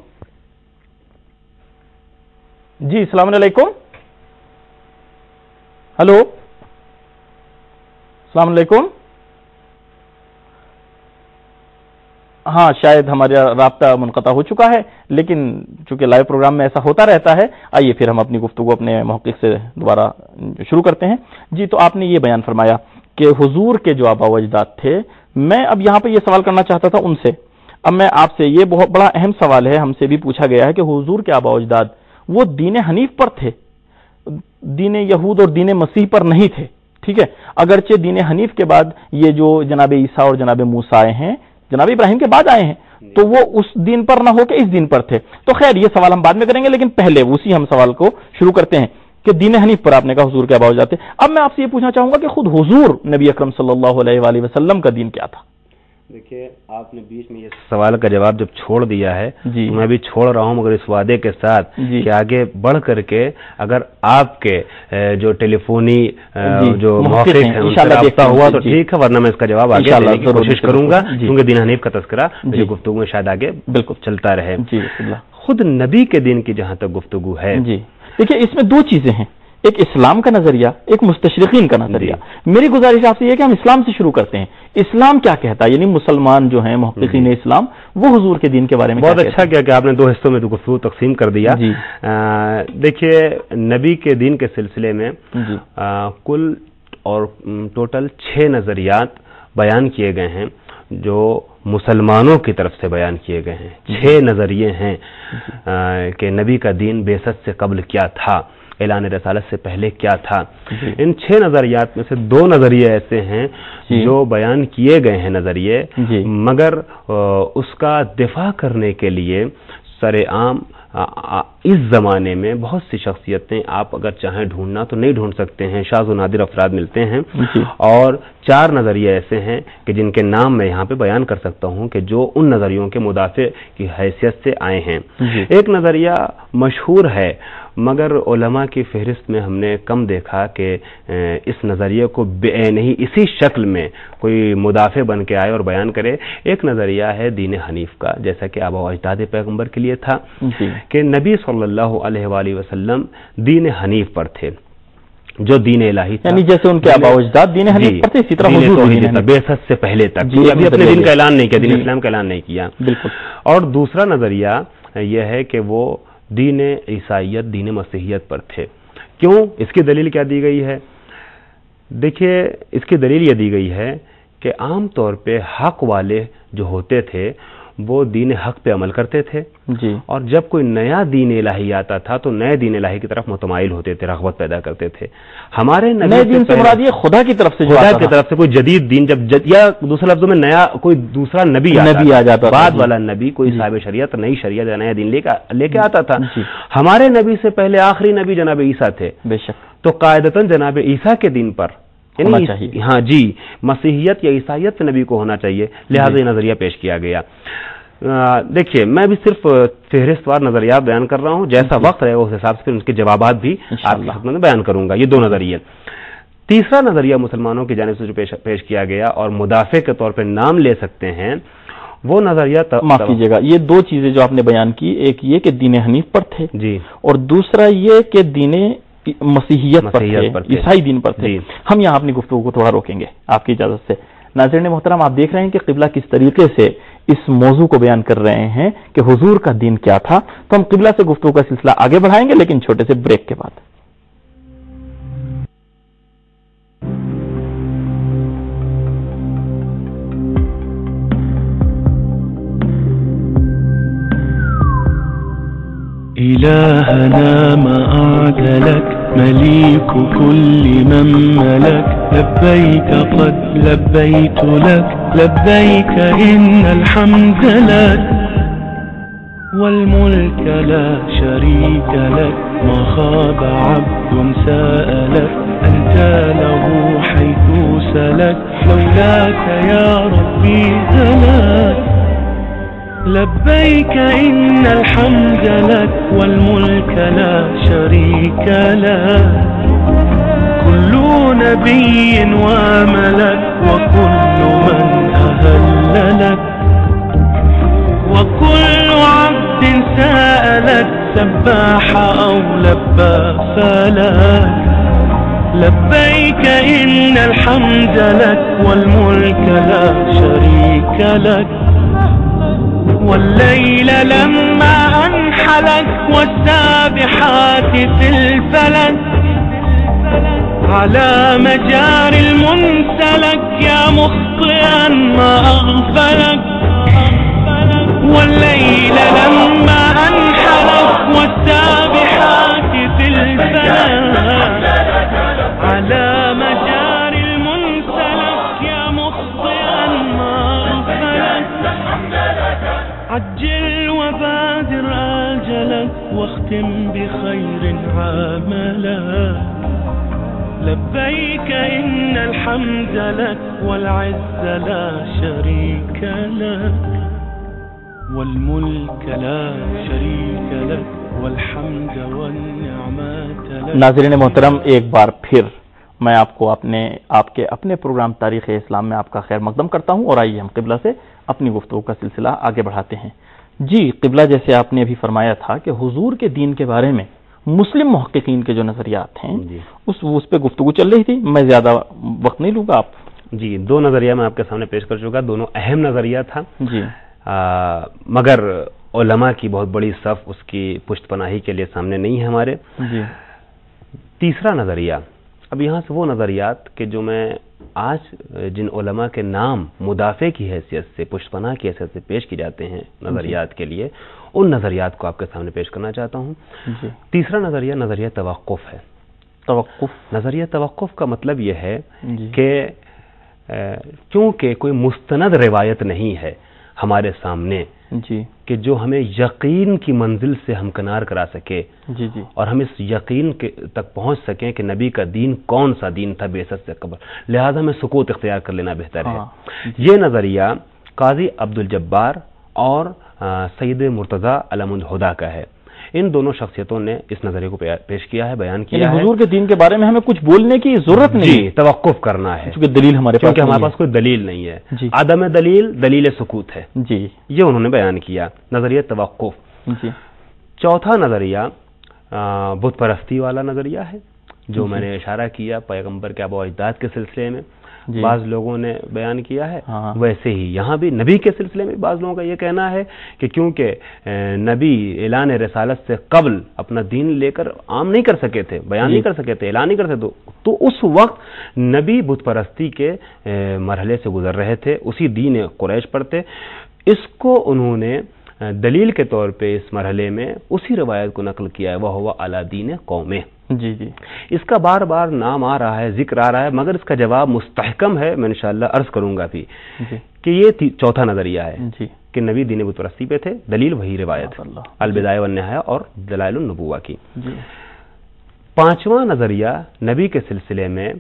جی السلام علیکم. ہلو السلام علیکم. ہاں شاید ہمارا رابطہ منقطع ہو چکا ہے, لیکن چونکہ لائیو پروگرام میں ایسا ہوتا رہتا ہے, آئیے پھر ہم اپنی گفتگو اپنے محقق سے دوبارہ شروع کرتے ہیں. جی تو آپ نے یہ بیان فرمایا کہ حضور کے جو آباء و اجداد تھے, میں اب یہاں پہ یہ سوال کرنا چاہتا تھا ان سے. اب میں آپ سے, یہ بہت بڑا اہم سوال ہے, ہم سے بھی پوچھا گیا ہے کہ حضور کے آباء و اجداد وہ دین حنیف پر تھے, دین یہود اور دین مسیح پر نہیں تھے. ٹھیک ہے, اگرچہ دین حنیف کے بعد یہ جو جناب عیسیٰ اور جناب موسیٰ آئے ہیں, جناب ابراہیم کے بعد آئے ہیں, تو وہ اس دین پر نہ ہو کے اس دین پر تھے. تو خیر یہ سوال ہم بعد میں کریں گے, لیکن پہلے اسی ہم سوال کو شروع کرتے ہیں کہ دین حنیف پر آپ نے کہا حضور کے آباء و اجداد تھے. اب میں آپ سے یہ پوچھنا چاہوں گا کہ خود حضور نبی اکرم صلی اللہ علیہ وآلہ وسلم کا دین کیا تھا؟ دیکھیے آپ نے بیچ میں یہ سوال کا جواب جب چھوڑ دیا ہے, جی میں بھی چھوڑ رہا ہوں, مگر اس وعدے کے ساتھ جی کہ آگے بڑھ کر کے اگر آپ کے جو ٹیلی فونی جی جو موقع ہیں ان سے رابطہ ہوا تو ٹھیک ہے, ورنہ میں اس کا جواب آگے دینے کی کوشش کروں گا, کیونکہ دین حنیف کا تذکرہ میری گفتگو میں شاید آگے بالکل چلتا رہے. خود نبی کے دین کی جہاں تک گفتگو ہے, جی دیکھیے اس میں دو چیزیں ہیں, ایک اسلام کا نظریہ, ایک مستشرقین کا نظریہ. میری گزارش آپ سے یہ کہ ہم اسلام سے شروع کرتے ہیں. اسلام کیا کہتا ہے, یعنی مسلمان جو ہیں محققین اسلام, وہ حضور کے دین کے بارے میں بہت اچھا کیا کہ آپ نے دو حصوں میں گفتگو تقسیم کر دیا. جی دیکھیے نبی کے دین کے سلسلے میں جی کل اور ٹوٹل چھ نظریات بیان کیے گئے ہیں جو مسلمانوں کی طرف سے بیان کیے گئے ہیں. چھ نظریے ہیں کہ نبی کا دین بعثت سے قبل کیا تھا, اعلان رسالت سے پہلے کیا تھا. جی. ان چھ نظریات میں سے دو نظریے ایسے ہیں جی جو بیان کیے گئے ہیں نظریے, جی مگر اس کا دفاع کرنے کے لیے سر عام اس زمانے میں بہت سی شخصیتیں آپ اگر چاہیں ڈھونڈنا تو نہیں ڈھونڈ سکتے ہیں, شاذ و نادر افراد ملتے ہیں. جی. اور چار نظریے ایسے ہیں کہ جن کے نام میں یہاں پہ بیان کر سکتا ہوں کہ جو ان نظریوں کے مدافع کی حیثیت سے آئے ہیں. جی. ایک نظریہ مشہور ہے مگر علماء کی فہرست میں ہم نے کم دیکھا کہ اس نظریے کو نہیں اسی شکل میں کوئی مدافع بن کے آئے اور بیان کرے. ایک نظریہ ہے دین حنیف کا, جیسا کہ آباء و اجداد پیغمبر کے لیے تھا جی. کہ نبی صلی اللہ علیہ وآلہ وسلم دین حنیف پر تھے, جو دین الہی تھا, یعنی جیسے ان کے آباء و اجداد دین حنیف پر تھے, اسی طرح حضور دین حنیف بعثت سے پہلے تک ابھی اپنے دین کا اعلان نہیں کیا, دین اسلام کا اعلان نہیں کیا. بالکل. اور دوسرا نظریہ یہ ہے کہ وہ دین عیسائیت, دین مسیحیت پر تھے. کیوں؟ اس کی دلیل کیا دی گئی ہے؟ دیکھیے اس کی دلیل یہ دی گئی ہے کہ عام طور پہ حق والے جو ہوتے تھے وہ دین حق پہ عمل کرتے تھے جی, اور جب کوئی نیا دین الہی آتا تھا تو نئے دین الہی کی طرف متمائل ہوتے تھے, رغبت پیدا کرتے تھے. ہمارے نئے دین سے مراد یہ خدا کی طرف سے, خدا کی طرف سے کوئی جدید دین, جب جد یا دوسرے لفظوں میں نیا کوئی دوسرا نبی نبی آ جاتا, بعد والا نبی کوئی صاحب شریعت, نئی شریعت یا نیا دین لے کے لے کے آتا تھا. ہمارے نبی سے پہلے آخری نبی جناب عیسیٰ تھے. بے شک. تو قاعدتاً جناب عیسیٰ کے دین پر یعنی ہاں جی مسیحیت یا عیسائیت پہ نبی کو ہونا چاہیے، لہٰذا یہ نظریہ پیش کیا گیا۔ دیکھیے میں بھی صرف فہرست وار نظریات بیان کر رہا ہوں، جیسا وقت رہے اس حساب سے پھر ان کے جوابات بھی آپ کی خدمت میں بیان کروں گا۔ یہ دو نظریے۔ تیسرا نظریہ مسلمانوں کی جانب سے جو پیش, پیش کیا گیا اور مدافع کے طور پہ نام لے سکتے ہیں، وہ نظریہ معاف کیجیے گا، یہ دو چیزیں جو آپ نے بیان کی، ایک یہ کہ دین حنیف پر تھے جی، اور دوسرا یہ کہ دین مسیحیت پر تھے، عیسائی دین پر تھے۔ ہم یہاں اپنی گفتگو کو تھوڑا روکیں گے آپ کی اجازت سے۔ ناظرین محترم، آپ دیکھ رہے ہیں کہ قبلہ کس طریقے سے اس موضوع کو بیان کر رہے ہیں کہ حضور کا دین کیا تھا۔ تو ہم قبلہ سے گفتگو کا سلسلہ آگے بڑھائیں گے، لیکن چھوٹے سے بریک کے بعد۔ إلهنا ما أعدلك مليك كل من ملك، لبيك قد لبيت لك لبيك إن الحمد لك والملك لا شريك لك، ما خاب عبد سألك أنت له حيث سلك، لولاك يا ربي هلك. لبيك إن الحمد لك والملك لا شريك لك، كل نبي وملك وكل من أهل لك، وكل عبد سألك سباح أو لبى فلك. لبيك إن الحمد لك والملك لا شريك لك، والليل لما أنحلك والسابحات في الفلك، على مجاري المنسلك يا مخطئا ما أغفلك. والليل لما أنحلك والسابحات في الفلك، على مجاري المنسلك يا مخطئا ما أغفلك. عجل وبادر آجلك واختم بخير عملك. لبيك إن الحمد لك والعز لا شريك لك، والملك لا شريك لك والحمد والنعمات لك. ناظرین محترم، ایک بار پھر میں آپ کو اپنے آپ کے اپنے پروگرام تاریخ اسلام میں آپ کا خیر مقدم کرتا ہوں، اور آئیے ہم قبلہ سے اپنی گفتگو کا سلسلہ آگے بڑھاتے ہیں۔ جی قبلہ، جیسے آپ نے ابھی فرمایا تھا کہ حضور کے دین کے بارے میں مسلم محققین کے جو نظریات ہیں جی اس اس پہ گفتگو چل رہی تھی، میں زیادہ وقت نہیں لوں گا۔ آپ جی دو نظریہ میں آپ کے سامنے پیش کر چکا، دونوں اہم نظریہ تھا جی، آ, مگر علماء کی بہت بڑی صف اس کی پشت پناہی کے لیے سامنے نہیں ہے ہمارے جی۔ تیسرا نظریہ، اب یہاں سے وہ نظریات کہ جو میں آج جن علماء کے نام مدافع کی حیثیت سے، پشت پناہ کی حیثیت سے پیش کی جاتے ہیں نظریات کے لیے، ان نظریات کو آپ کے سامنے پیش کرنا چاہتا ہوں جی۔ تیسرا نظریہ نظریہ توقف ہے۔ توقف نظریہ توقف کا مطلب یہ ہے جی کہ چونکہ کوئی مستند روایت نہیں ہے ہمارے سامنے جی کہ جو ہمیں یقین کی منزل سے ہمکنار کرا سکے جی جی اور ہم اس یقین کے تک پہنچ سکیں کہ نبی کا دین کون سا دین تھا بعثت سے قبل، لہذا ہمیں سکوت اختیار کر لینا بہتر ہے۔ یہ نظریہ قاضی عبد الجبار اور سید مرتضی علم الہدا کا ہے۔ ان دونوں شخصیتوں نے اس نظریے کو پیش کیا ہے، بیان کیا ہے۔ حضور کے دین کے بارے میں ہمیں کچھ بولنے کی ضرورت نہیں جی، توقف کرنا ہے کیونکہ دلیل ہمارے پاس کیونکہ ہمارے پاس کوئی دلیل نہیں ہے جی۔ عدم دلیل دلیل سکوت ہے جی، یہ انہوں نے بیان کیا، نظریہ توقف جی۔ چوتھا نظریہ بت پرستی والا نظریہ ہے، جو میں نے اشارہ کیا پیغمبر کے آباء و اجداد کے سلسلے میں جی۔ بعض لوگوں نے بیان کیا ہے، ویسے ہی یہاں بھی نبی کے سلسلے میں بعض لوگوں کا یہ کہنا ہے کہ کیونکہ نبی اعلان رسالت سے قبل اپنا دین لے کر عام نہیں کر سکے تھے، بیان جی۔ نہیں کر سکے تھے، اعلان نہیں کر سکتے، تو اس وقت نبی بت پرستی کے مرحلے سے گزر رہے تھے، اسی دین قریش پر تھے۔ اس کو انہوں نے دلیل کے طور پہ اس مرحلے میں اسی روایت کو نقل کیا ہے، وہ ہوا علی دین قوم جی جی۔ اس کا بار بار نام آ رہا ہے، ذکر آ رہا ہے، مگر اس کا جواب مستحکم ہے، میں انشاءاللہ عرض کروں گا بھی جی۔ کہ یہ چوتھا نظریہ ہے جی کہ نبی دین بت پرستی پہ تھے، دلیل وہی روایت البدایہ والنہایہ اور دلائل النبوہ کی جی۔ पांचवा नजरिया नबी के सिलसिले में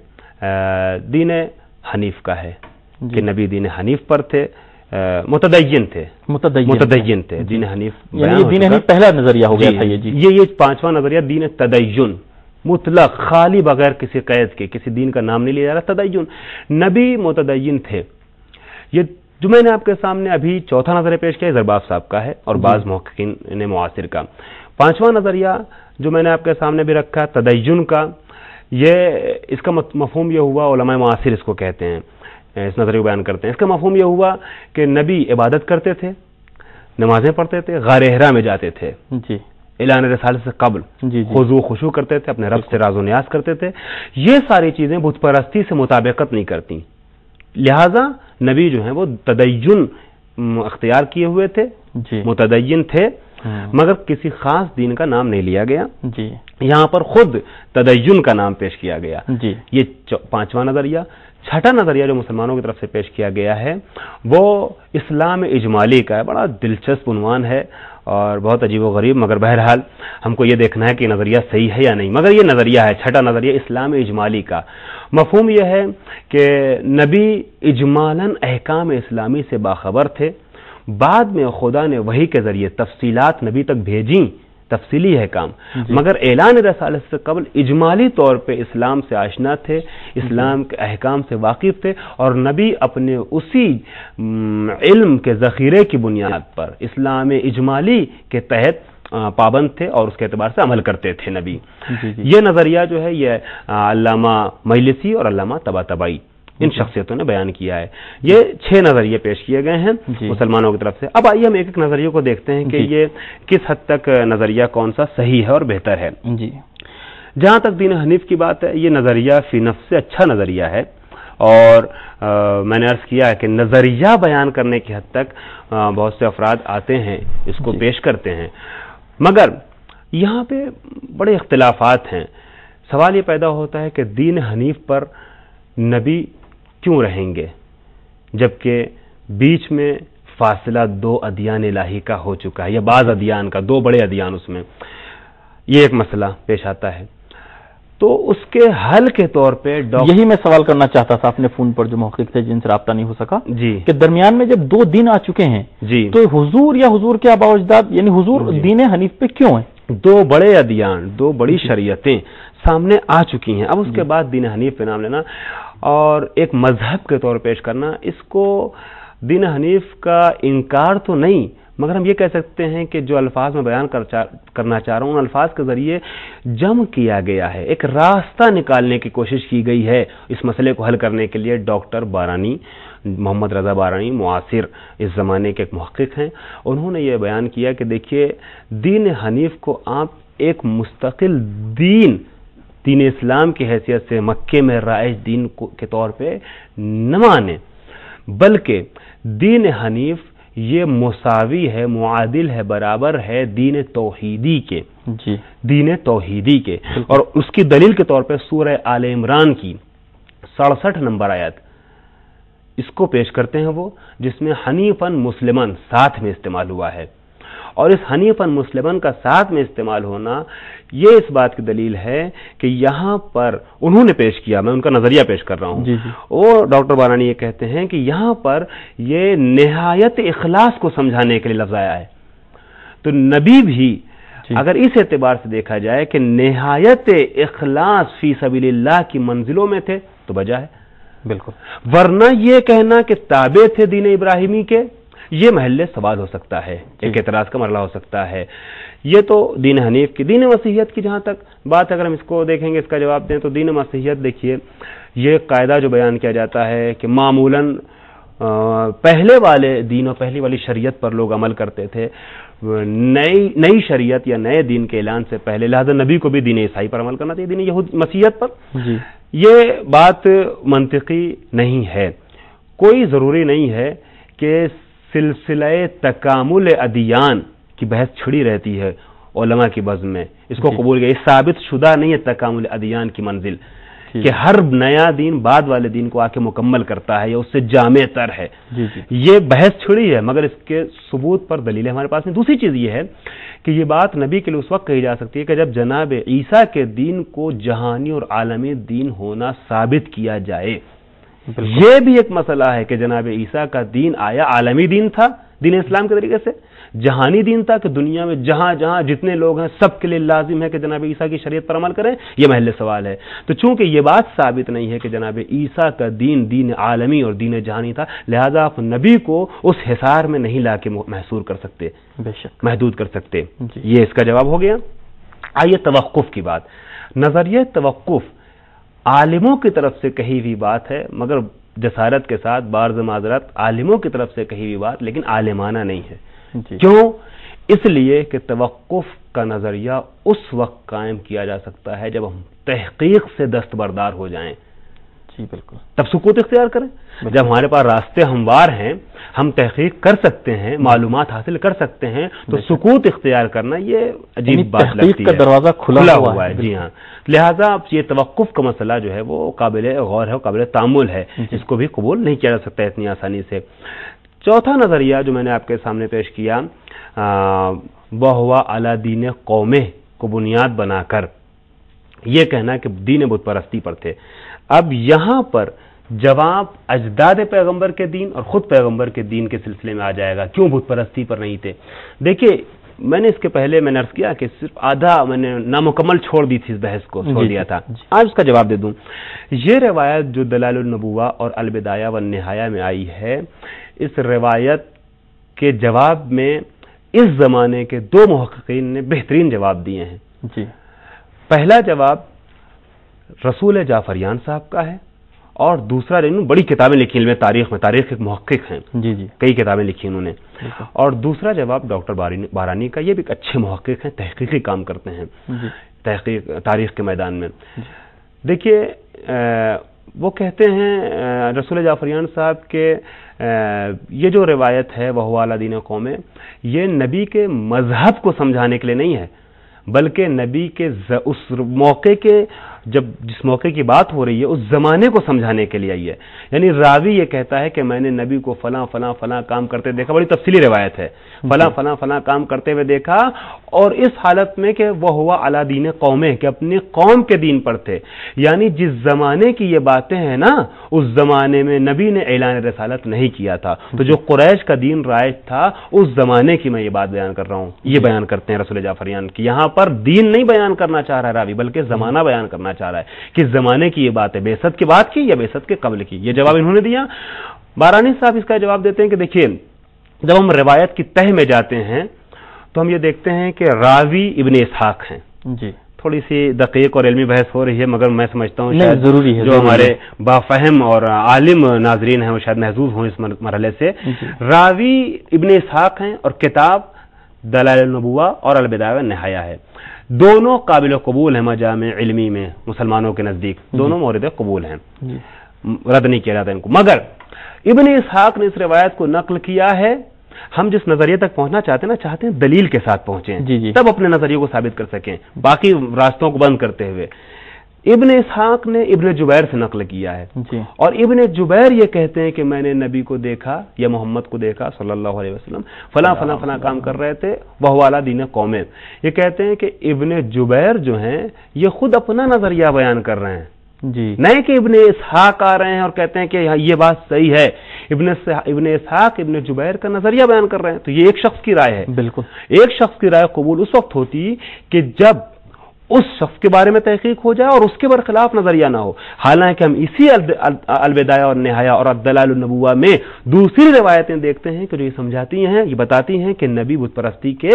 दीन हनीफ का है कि नबी दीन हनीफ पर थे, मुतदय्यिन थे मुतदय्यिन थे दीन हनीफ यानी दीन हनीफ पहला नजरिया हो गया था ये जी। ये ये पांचवा नजरिया दीन तदय्युन, मुतलक खाली बगैर किसी कैद के, किसी दीन का नाम नहीं लिया जा रहा, तदय्युन, नबी मुतदय्यिन थे। ये जो मैंने आपके सामने अभी चौथा नजरिया पेश किया ज़रबाब साहब का है और बाज़ मुहक्किकीन ने मुआसिर का। पांचवा नजरिया जो मैंने आपके सामने भी रखा तदय्युन का, ये इसका मफहूम ये हुआ, उलमाए मुआसिर इसको कहते हैं, इस नजरिए को बयान करते हैं, इसका मफहूम ये हुआ कि नबी इबादत करते थे, नमाजें पढ़ते थे, गार हिरा में जाते थे जी, एलान रिसालत से कब्ल खुजू खुशू करते थे, अपने रब से राज़ो नियाज करते थे। ये सारी चीजें बुत परस्ती से मुताबिकत नहीं करती, लिहाजा नबी जो हैं वो तदय्युन अख्तियार किए हुए थे, मुतदय्यिन थे, मगर किसी खास दीन का नाम नहीं लिया गया जी। यहां पर खुद तदय्युन का नाम पेश किया गया जी। ये पांचवा नजरिया। छठा नजरिया जो मुसलमानों की तरफ से पेश किया गया है वो इस्लाम इजमाली का है। बड़ा दिलचस्प उन्वान है और बहुत अजीब व गरीब, मगर बहरहाल हमको ये देखना है कि नजरिया सही है या नहीं, मगर ये नजरिया है। छठा नजरिया इस्लाम इजमाली का मफहूम यह है कि नबी इजमालन अहकाम इस्लामी से बाखबर थे, बाद में खुदा ने वही के जरिए तफसीलात नबी तक भेजी, तफसीली है काम, मगर एलान रसालत से कबल इजमाली तौर पे इस्लाम से आशना थे, इस्लाम के अहकाम से वाकिफ थे और नबी अपने उसी इल्म के ज़ख़ीरे की बुनियाद पर इस्लाम इजमाली के तहत पाबंद थे और उसके एतबार से अमल करते थे नबी। ये नज़रिया जो है ये अल्लामा मजलिसी और अल्लामा तबातबाई इन शख्सियतों ने बयान किया है। ये छह नजरिए पेश किए गए हैं मुसलमानों की तरफ से। अब आइए हम एक एक नजरिए को देखते हैं कि ये किस हद तक नजरिया कौन सा सही है और बेहतर है जी। जहां तक दीन हनीफ की बात है, ये नजरिया फी नफ्स से अच्छा नजरिया है और आ, मैंने अर्ज किया है कि नजरिया बयान करने की हद तक आ, बहुत से अफराद आते हैं, इसको पेश करते हैं, मगर यहाँ पे बड़े इख्तिलाफात हैं। सवाल ये पैदा होता है कि दीन हनीफ पर नबी क्यों रहेंगे जबकि बीच में फासला दो अदियान इलाही का हो चुका है, या बाज अदियान का, दो बड़े अदियान, उसमें ये एक मसला पेश आता है। तो उसके हल के तौर पे यही मैं सवाल करना चाहता था अपने फोन पर जो मुहक्किक थे जिनसे राब्ता नहीं हो सका जी, कि दरमियान में जब दो दिन आ चुके हैं जी, तो हुजूर या हुजूर के आबा अजदाद यानी हुजूर दीन हनीफ पे क्यों है? दो बड़े अदियान, दो बड़ी शरीयतें सामने आ चुकी हैं, अब उसके बाद दीन हनीफ पे नाम लेना और एक मजहब के तौर पेश करना, इसको दीन हनीफ का इनकार तो नहीं, मगर हम ये कह सकते हैं कि जो अल्फाज में बयान कर चा, करना चाह रहा हूं, उन अल्फाज के जरिए जम किया गया है, एक रास्ता निकालने की कोशिश की गई है इस मसले को हल करने के लिए। डॉक्टर बारानी, मोहम्मद रजा बारानी मुआसिर इस ज़माने के एक मुहक्किक हैं, उन्होंने ये बयान किया कि देखिए दीन हनीफ को आप एक मुस्तकिल दीन दीन इस्लाम की हैसियत से मक्के में राइज दीन के तौर पे न माने, बल्कि दीन हनीफ ये मुसावी है, मुआदिल है, बराबर है दीन तौहीदी के जी, दीन तौहीदी के। और उसकी दलील के तौर पे सूरह आले इमरान की सड़सठ नंबर आयत इसको पेश करते हैं वो, जिसमें हनीफन मुस्लिमन साथ में इस्तेमाल हुआ है, और इस हनीफन मुस्लिमन का साथ में इस्तेमाल होना ये इस बात की दलील है कि यहां पर उन्होंने पेश किया, मैं उनका नजरिया पेश कर रहा हूं, वो डॉक्टर बारानी ये कहते हैं कि यहां पर ये निहायत इखलास को समझाने के लिए लफ्ज आया है। तो नबी भी अगर इस एतबार से देखा जाए कि निहायत इखलास फी सबीलिल्लाह की मंजिलों में थे तो बजा है बिल्कुल, वरना ये कहना कि ताबे थे दीन इब्राहिमी के, ये महल्ले सवाल हो सकता है, एक एतराज का मरला हो सकता है। ये तो दीन हनीफ की। दीन मसीहियत की जहां तक बात, अगर हम इसको देखेंगे, इसका जवाब दें, तो दीन मसीहियत देखिए, ये कायदा जो बयान किया जाता है कि मामूलन पहले वाले दीन और पहली वाली शरीयत पर लोग अमल करते थे, नई नई शरीयत या नए दीन के ऐलान से पहले, लिहाजा नबी को भी दीन ईसाई पर अमल करना चाहिए, दीन यहूद मसीहियत पर जी। ये बात मंतिकी नहीं है, कोई जरूरी नहीं है कि सिलसिले तकामुल अदियान की बहस छिड़ी रहती है उलमा की बज़्म में, इसको कबूल किया, साबित शुदा नहीं है तकामुल अदियान की मंजिल, کہ ہر نیا دین بعد والے دین کو آ کے مکمل کرتا ہے یا اس سے جامع تر ہے. جی جی یہ بحث چھڑی ہے مگر اس کے ثبوت پر دلیل ہمارے پاس میں. دوسری چیز یہ ہے کہ یہ بات نبی کے لیے اس وقت کہی جا سکتی ہے کہ جب جناب عیسیٰ کے دین کو جہانی اور عالمی دین ہونا ثابت کیا جائے. یہ بھی ایک مسئلہ ہے کہ جناب عیسیٰ کا دین آیا عالمی دین تھا دین اسلام کے طریقے سے, جہانی دین تھا کہ دنیا میں جہاں جہاں جتنے لوگ ہیں سب کے لیے لازم ہے کہ جناب عیسیٰ کی شریعت پر عمل کریں, یہ محل سوال ہے. تو چونکہ یہ بات ثابت نہیں ہے کہ جناب عیسیٰ کا دین دین عالمی اور دین جہانی تھا, لہذا آپ نبی کو اس حصار میں نہیں لا کے محصور کر سکتے, بے شک محدود کر سکتے. جی. یہ اس کا جواب ہو گیا. آئیے توقف کی بات. نظریہ توقف عالموں کی طرف سے کہی ہوئی بات ہے, مگر جسارت کے ساتھ بارز معذرت عالموں کی طرف سے کہی ہوئی بات, لیکن عالمانہ نہیں ہے. جی. کیوں؟ اس لیے کہ توقف کا نظریہ اس وقت قائم کیا جا سکتا ہے جب ہم تحقیق سے دستبردار ہو جائیں. جی بالکل. تب سکوت اختیار کریں. جب ہمارے پاس راستے ہموار ہیں, ہم تحقیق کر سکتے ہیں, معلومات حاصل کر سکتے ہیں, تو سکوت اختیار کرنا یہ عجیب بات لگتی ہے. کا دروازہ کھلا ہوا ہے. جی ہاں. لہٰذا یہ توقف کا مسئلہ جو ہے وہ قابل غور ہے, قابل تعامل ہے, اس کو بھی قبول نہیں کیا جا سکتا اتنی آسانی سے. چوتھا نظریہ جو میں نے آپ کے سامنے پیش کیا وہ ہوا اعلیٰ دین قومیں کو بنیاد بنا کر یہ کہنا کہ دین بت پرستی پر تھے. اب یہاں پر جواب اجداد پیغمبر کے دین اور خود پیغمبر کے دین کے سلسلے میں آ جائے گا, کیوں بت پرستی پر نہیں تھے. دیکھیے میں نے اس کے پہلے میں نے عرض کیا کہ صرف آدھا میں نے نامکمل چھوڑ دی تھی, اس بحث کو چھوڑ دیا تھا. آج اس کا جواب دے دوں. یہ روایت جو دلائل النبوہ اور البدایہ والنہایہ میں آئی ہے, اس روایت کے جواب میں اس زمانے کے دو محققین نے بہترین جواب دیے ہیں. جی. پہلا جواب رسول جعفریان صاحب کا ہے, اور دوسرا بڑی کتابیں لکھی علم تاریخ میں, تاریخ کے محقق ہیں, جی جی کئی کتابیں لکھی انہوں نے. اور دوسرا جواب ڈاکٹر بارانی کا, یہ بھی ایک اچھے محقق ہیں, تحقیقی کام کرتے ہیں تحقیق تاریخ کے میدان میں. دیکھیے وہ کہتے ہیں رسول جعفریان صاحب کے یہ جو روایت ہے وہ اعلیٰ دین قومیں, یہ نبی کے مذہب کو سمجھانے کے لیے نہیں ہے, بلکہ نبی کے اس موقع کے جب جس موقع کی بات ہو رہی ہے اس زمانے کو سمجھانے کے لیے آئی ہے. یعنی راوی یہ کہتا ہے کہ میں نے نبی کو فلاں فلاں فلاں کام کرتے دیکھا, بڑی تفصیلی روایت ہے, فلاں فلاں فلاں کام کرتے ہوئے دیکھا, اور اس حالت میں کہ وہ ہوا اعلیٰ دین قومیں, کہ اپنی قوم کے دین پر تھے. یعنی جس زمانے کی یہ باتیں ہیں نا, اس زمانے میں نبی نے اعلان رسالت نہیں کیا تھا, تو جو قریش کا دین رائج تھا اس زمانے کی میں یہ بات بیان کر رہا ہوں. یہ بیان کرتے ہیں رسول جعفریان کی, یہاں پر دین نہیں بیان کرنا چاہ رہا ہے راوی, بلکہ زمانہ بیان کرنا چاہ رہا ہے کہ زمانے کی یہ بات ہے, بعثت کی بات کی یا بعثت کے قبل کی. یہ جواب انہوں نے دیا. بارانی صاحب اس کا جواب دیتے ہیں کہ دیکھیے جب ہم روایت کی تہ میں جاتے ہیں تو ہم یہ دیکھتے ہیں کہ راوی ابن اسحاق ہیں. جی تھوڑی سی دقیق اور علمی بحث ہو رہی ہے, مگر میں سمجھتا ہوں شاید ضروری ہے, جو ہمارے بافہم اور عالم ناظرین ہیں وہ شاید محظوظ ہوں اس مرحلے سے. راوی ابن اسحاق ہیں اور کتاب دلائل النبوہ اور البدایہ والنہایہ ہے. دونوں قابل قبول ہیں مجامع علمی میں مسلمانوں کے نزدیک, دونوں مورد قبول ہیں, رد نہیں کیا جاتا ان کو. مگر ابن اسحاق نے اس روایت کو نقل کیا ہے, ہم جس نظریے تک پہنچنا چاہتے ہیں نا چاہتے ہیں دلیل کے ساتھ پہنچیں, جی جی تب اپنے نظریے کو ثابت کر سکیں باقی راستوں کو بند کرتے ہوئے. ابن اسحاق نے ابن جبیر سے نقل کیا ہے, جی. اور ابن جبیر یہ کہتے ہیں کہ میں نے نبی کو دیکھا یا محمد کو دیکھا صلی اللہ علیہ وسلم فلاں فلاں فلاں کام کر رہے تھے, وہ اعلیٰ دین قومیں. یہ کہتے ہیں کہ ابن جبیر جو ہیں یہ خود اپنا نظریہ بیان کر رہے ہیں, جی, نہیں کہ ابن اسحاق آ رہے ہیں اور کہتے ہیں کہ یہ بات صحیح ہے. ابن ابن اسحاق ابن جبیر کا نظریہ بیان کر رہے ہیں, تو یہ ایک شخص کی رائے ہے. بالکل ایک شخص کی رائے قبول اس وقت ہوتی کہ جب اس شخص کے بارے میں تحقیق ہو جائے اور اس کے برخلاف نظریہ نہ ہو. حالانکہ ہم اسی البدایہ اور نہایہ اور دلائل النبوہ میں دوسری روایتیں دیکھتے ہیں کہ جو یہ سمجھاتی ہیں, یہ بتاتی ہیں کہ نبی بت پرستی کے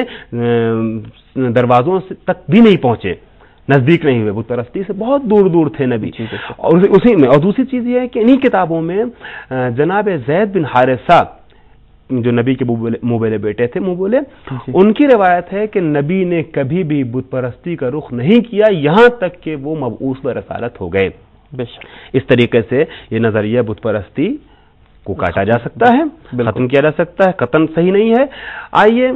دروازوں تک بھی نہیں پہنچے, نزدیک نہیں ہوئے, بت پرستی سے بہت دور دور تھے نبی. اور اسی میں اور دوسری چیز یہ ہے کہ انہی کتابوں میں جناب زید بن حارثہ جو نبی کے منہ بولے بیٹے تھے, منہ بولے, ان کی روایت ہے کہ نبی نے کبھی بھی بت پرستی کا رخ نہیں کیا یہاں تک کہ وہ مبعوث برسالت ہو گئے. اس طریقے سے یہ نظریہ بت پرستی کو کاٹا جا سکتا ہے, ختم کیا جا سکتا ہے, قطعاً صحیح نہیں ہے. آئیے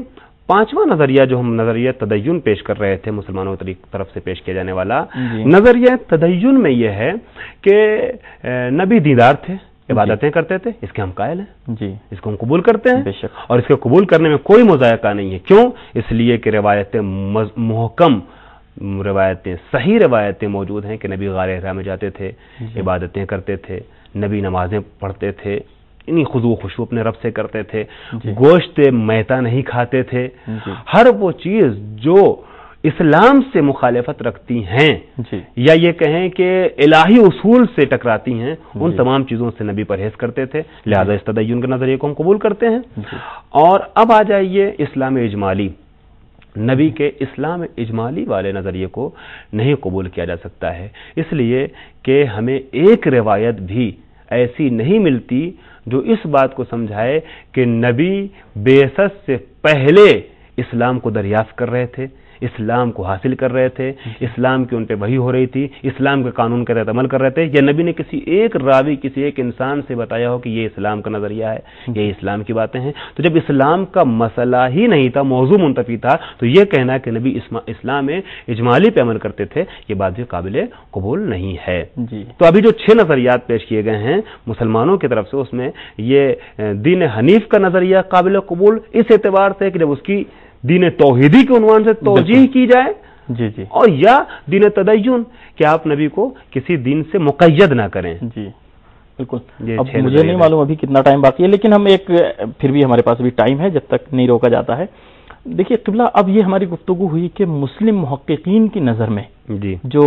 پانچواں نظریہ جو ہم نظریہ تدین پیش کر رہے تھے مسلمانوں کی طرف سے پیش کیا جانے والا نظریہ تدین میں یہ ہے کہ نبی دیندار تھے، عبادتیں کرتے تھے، اس کے ہم قائل ہیں جی، اس کو ہم قبول کرتے ہیں اور اس کے قبول کرنے میں کوئی مذائقہ نہیں ہے. کیوں؟ اس لیے کہ روایتیں محکم روایتیں صحیح روایتیں موجود ہیں کہ نبی غار حرا میں جاتے تھے، عبادتیں کرتے تھے، نبی نمازیں پڑھتے تھے، انہی خضوع خشوع اپنے رب سے کرتے تھے، گوشت میتا نہیں کھاتے تھے. ہر وہ چیز جو اسلام سے مخالفت رکھتی ہیں یا یہ کہیں کہ الہی اصول سے ٹکراتی ہیں، ان تمام چیزوں سے نبی پرہیز کرتے تھے. لہذا اس تدین کے نظریے کو ہم قبول کرتے ہیں. اور اب آ جائیے اسلام اجمالی. نبی کے اسلام اجمالی والے نظریے کو نہیں قبول کیا جا سکتا ہے، اس لیے کہ ہمیں ایک روایت بھی ایسی نہیں ملتی جو اس بات کو سمجھائے کہ نبی بعثت سے پہلے اسلام کو دریافت کر رہے تھے، اسلام کو حاصل کر رہے تھے، اسلام کی ان پہ وحی ہو رہی تھی، اسلام کے قانون کے تحت عمل کر رہے تھے، یا نبی نے کسی ایک راوی کسی ایک انسان سے بتایا ہو کہ یہ اسلام کا نظریہ ہے، یہ اسلام کی باتیں ہیں. تو جب اسلام کا مسئلہ ہی نہیں تھا، موضوع منتفی تھا، تو یہ کہنا کہ نبی اسلام میں اجمالی پہ عمل کرتے تھے، یہ بات بھی قابل قبول نہیں ہے. تو ابھی جو چھ نظریات پیش کیے گئے ہیں مسلمانوں کی طرف سے، اس میں یہ دین حنیف کا نظریہ قابل قبول اس اعتبار سے کہ جب اس کی دین توحیدی کے عنوان سے توجیح کی جائے جی جی اور یا دین تدین کہ آپ نبی کو کسی دین سے مقید نہ کریں. جی بالکل. اب مجھے نہیں معلوم ابھی کتنا ٹائم باقی ہے، لیکن ہم ایک پھر بھی ہمارے پاس ابھی ٹائم ہے جب تک نہیں روکا جاتا ہے. دیکھیے قبلہ، اب یہ ہماری گفتگو ہوئی کہ مسلم محققین کی نظر میں جی جو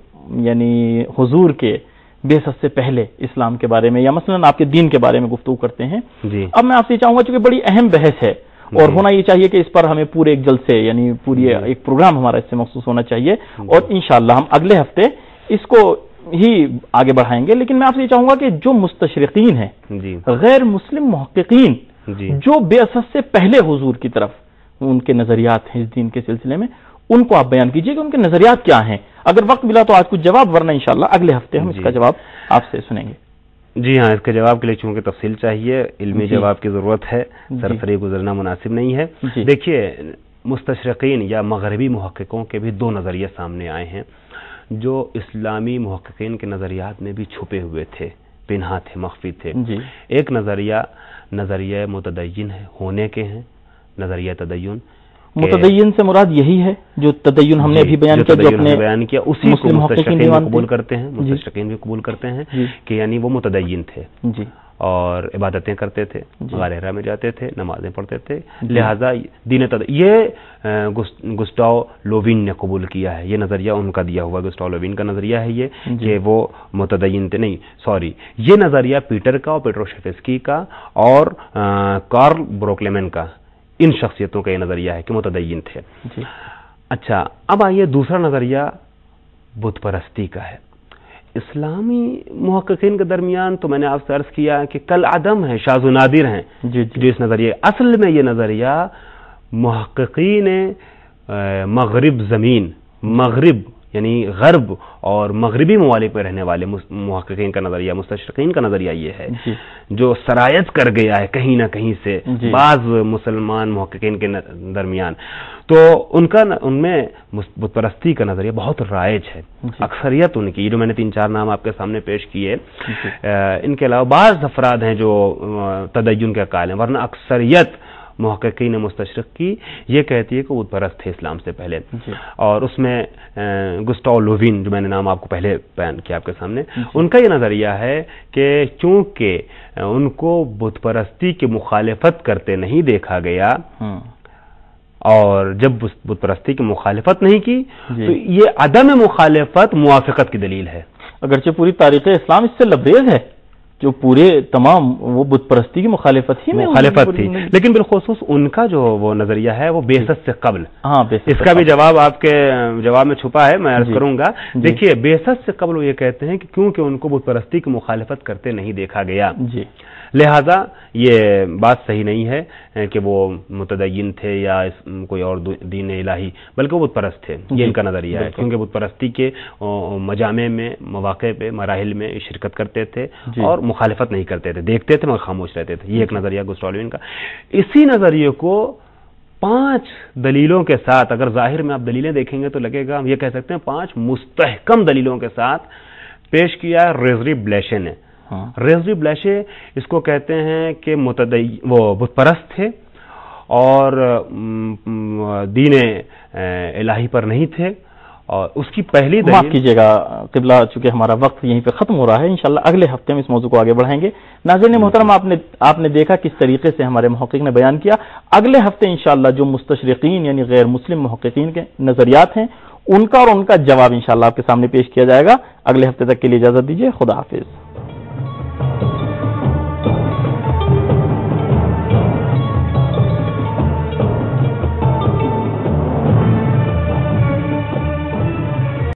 یعنی حضور کے بعثت سے پہلے اسلام کے بارے میں یا مثلا آپ کے دین کے بارے میں گفتگو کرتے ہیں جی. اب میں آپ سے چاہوں گا، چونکہ بڑی اہم بحث ہے اور ہونا یہ چاہیے کہ اس پر ہمیں پورے ایک جلسے یعنی پوری ایک پروگرام ہمارا اس سے مخصوص ہونا چاہیے، اور انشاءاللہ ہم اگلے ہفتے اس کو ہی آگے بڑھائیں گے. لیکن میں آپ سے یہ چاہوں گا کہ جو مستشرقین ہیں غیر مسلم محققین جو بعثت سے پہلے حضور کی طرف ان کے نظریات ہیں اس دین کے سلسلے میں، ان کو آپ بیان کیجئے کہ ان کے نظریات کیا ہیں. اگر وقت ملا تو آج کچھ جواب، ورنہ انشاءاللہ اگلے ہفتے ہم اس کا جواب آپ سے سنیں گے. جی ہاں، اس کے جواب کے لیے چونکہ تفصیل چاہیے، علمی جواب کی ضرورت ہے، سرسری گزرنا مناسب نہیں ہے. دیکھیے، مستشرقین یا مغربی محققوں کے بھی دو نظریے سامنے آئے ہیں جو اسلامی محققین کے نظریات میں بھی چھپے ہوئے تھے، پنہا تھے، مخفی تھے. ایک نظریہ نظریہ متدین ہے ہونے کے ہیں. نظریہ تدین، متدین سے مراد یہی ہے جو تدین ہم نے ابھی بیان کیا، جو اپنے بیان کیا اسی کو مستشرقین قبول کرتے ہیں، مستشرقین بھی قبول کرتے ہیں کہ یعنی وہ متدین تھے جی اور عبادتیں کرتے تھے، غار حرا میں جاتے تھے، نمازیں پڑھتے تھے. لہذا دین تدین یہ گسٹاو لووین نے قبول کیا ہے، یہ نظریہ ان کا دیا ہوا گسٹاو لووین کا نظریہ ہے یہ کہ وہ متدین تھے. نہیں سوری، یہ نظریہ پیٹر کا اور پیٹروشیفسکی کا اور کارل بروکلیمن کا، ان شخصیتوں کا یہ نظریہ ہے کہ متدین تھے جی. اچھا، اب آئیے دوسرا نظریہ بت پرستی کا ہے. اسلامی محققین کے درمیان تو میں نے آپ سے عرض کیا کہ کل عدم ہے، شاذ و نادر ہیں جی جی. جو اس نظریہ، اصل میں یہ نظریہ محققین مغرب زمین، مغرب یعنی غرب اور مغربی ممالک میں رہنے والے محققین کا نظریہ، مستشرقین کا نظریہ یہ ہے جی. جو سرایت کر گیا ہے کہیں نہ کہیں سے جی. بعض مسلمان محققین کے درمیان، تو ان کا ان میں بت پرستی کا نظریہ بہت رائج ہے جی. اکثریت ان کی، جو میں نے تین چار نام آپ کے سامنے پیش کیے جی. ان کے علاوہ بعض افراد ہیں جو تدین کے قائل ہیں، ورنہ اکثریت محققین مستشرق کی یہ کہتی ہے کہ بت پرست تھے اسلام سے پہلے جی. اور اس میں گسٹاو لووین جو میں نے نام آپ کو پہلے بیان کیا آپ کے سامنے جی. ان کا یہ نظریہ ہے کہ چونکہ ان کو بت پرستی کی مخالفت کرتے نہیں دیکھا گیا ہاں. اور جب بت پرستی کی مخالفت نہیں کی جی. تو یہ عدم مخالفت موافقت کی دلیل ہے، اگرچہ پوری تاریخ اسلام اس سے لبریز ہے، جو پورے تمام وہ بت پرستی کی مخالفت ہی میں مخالفت تھی. لیکن بالخصوص ان کا جو وہ نظریہ ہے وہ بعثت سے قبل، ہاں اس کا بھی جواب آپ کے جواب میں چھپا ہے، میں عرض کروں گا. دیکھیے، بعثت سے قبل وہ یہ کہتے ہیں کہ کیونکہ ان کو بت پرستی کی مخالفت کرتے نہیں دیکھا گیا جی، لہذا یہ بات صحیح نہیں ہے کہ وہ متدین تھے یا کوئی اور دین الہی، بلکہ وہ بت پرست تھے. یہ ان کا نظریہ ہے، کیونکہ بت پرستی کے مجامع میں، مواقع پہ، مراحل میں شرکت کرتے تھے اور مخالفت نہیں کرتے تھے، دیکھتے تھے مگر خاموش رہتے تھے. یہ ایک نظریہ گسٹاو لووین کا. اسی نظریے کو پانچ دلیلوں کے ساتھ، اگر ظاہر میں آپ دلیلیں دیکھیں گے تو لگے گا ہم یہ کہہ سکتے ہیں پانچ مستحکم دلیلوں کے ساتھ پیش کیا ہے ریزری بلیشے نے. ریزری بلیشے اس کو کہتے ہیں کہ متدی وہ بت پرست تھے اور دین الہی پر نہیں تھے، اور اس کی پہلی دلیل. معاف کیجیے گا قبلہ، چونکہ ہمارا وقت یہیں پہ ختم ہو رہا ہے، انشاءاللہ اگلے ہفتے میں اس موضوع کو آگے بڑھائیں گے. ناظرین محترم، آپ نے آپ نے دیکھا کس طریقے سے ہمارے محقق نے بیان کیا. اگلے ہفتے انشاءاللہ جو مستشرقین یعنی غیر مسلم محققین کے نظریات ہیں ان کا اور ان کا جواب انشاءاللہ آپ کے سامنے پیش کیا جائے گا. اگلے ہفتے تک کے لیے اجازت دیجیے. خدا حافظ.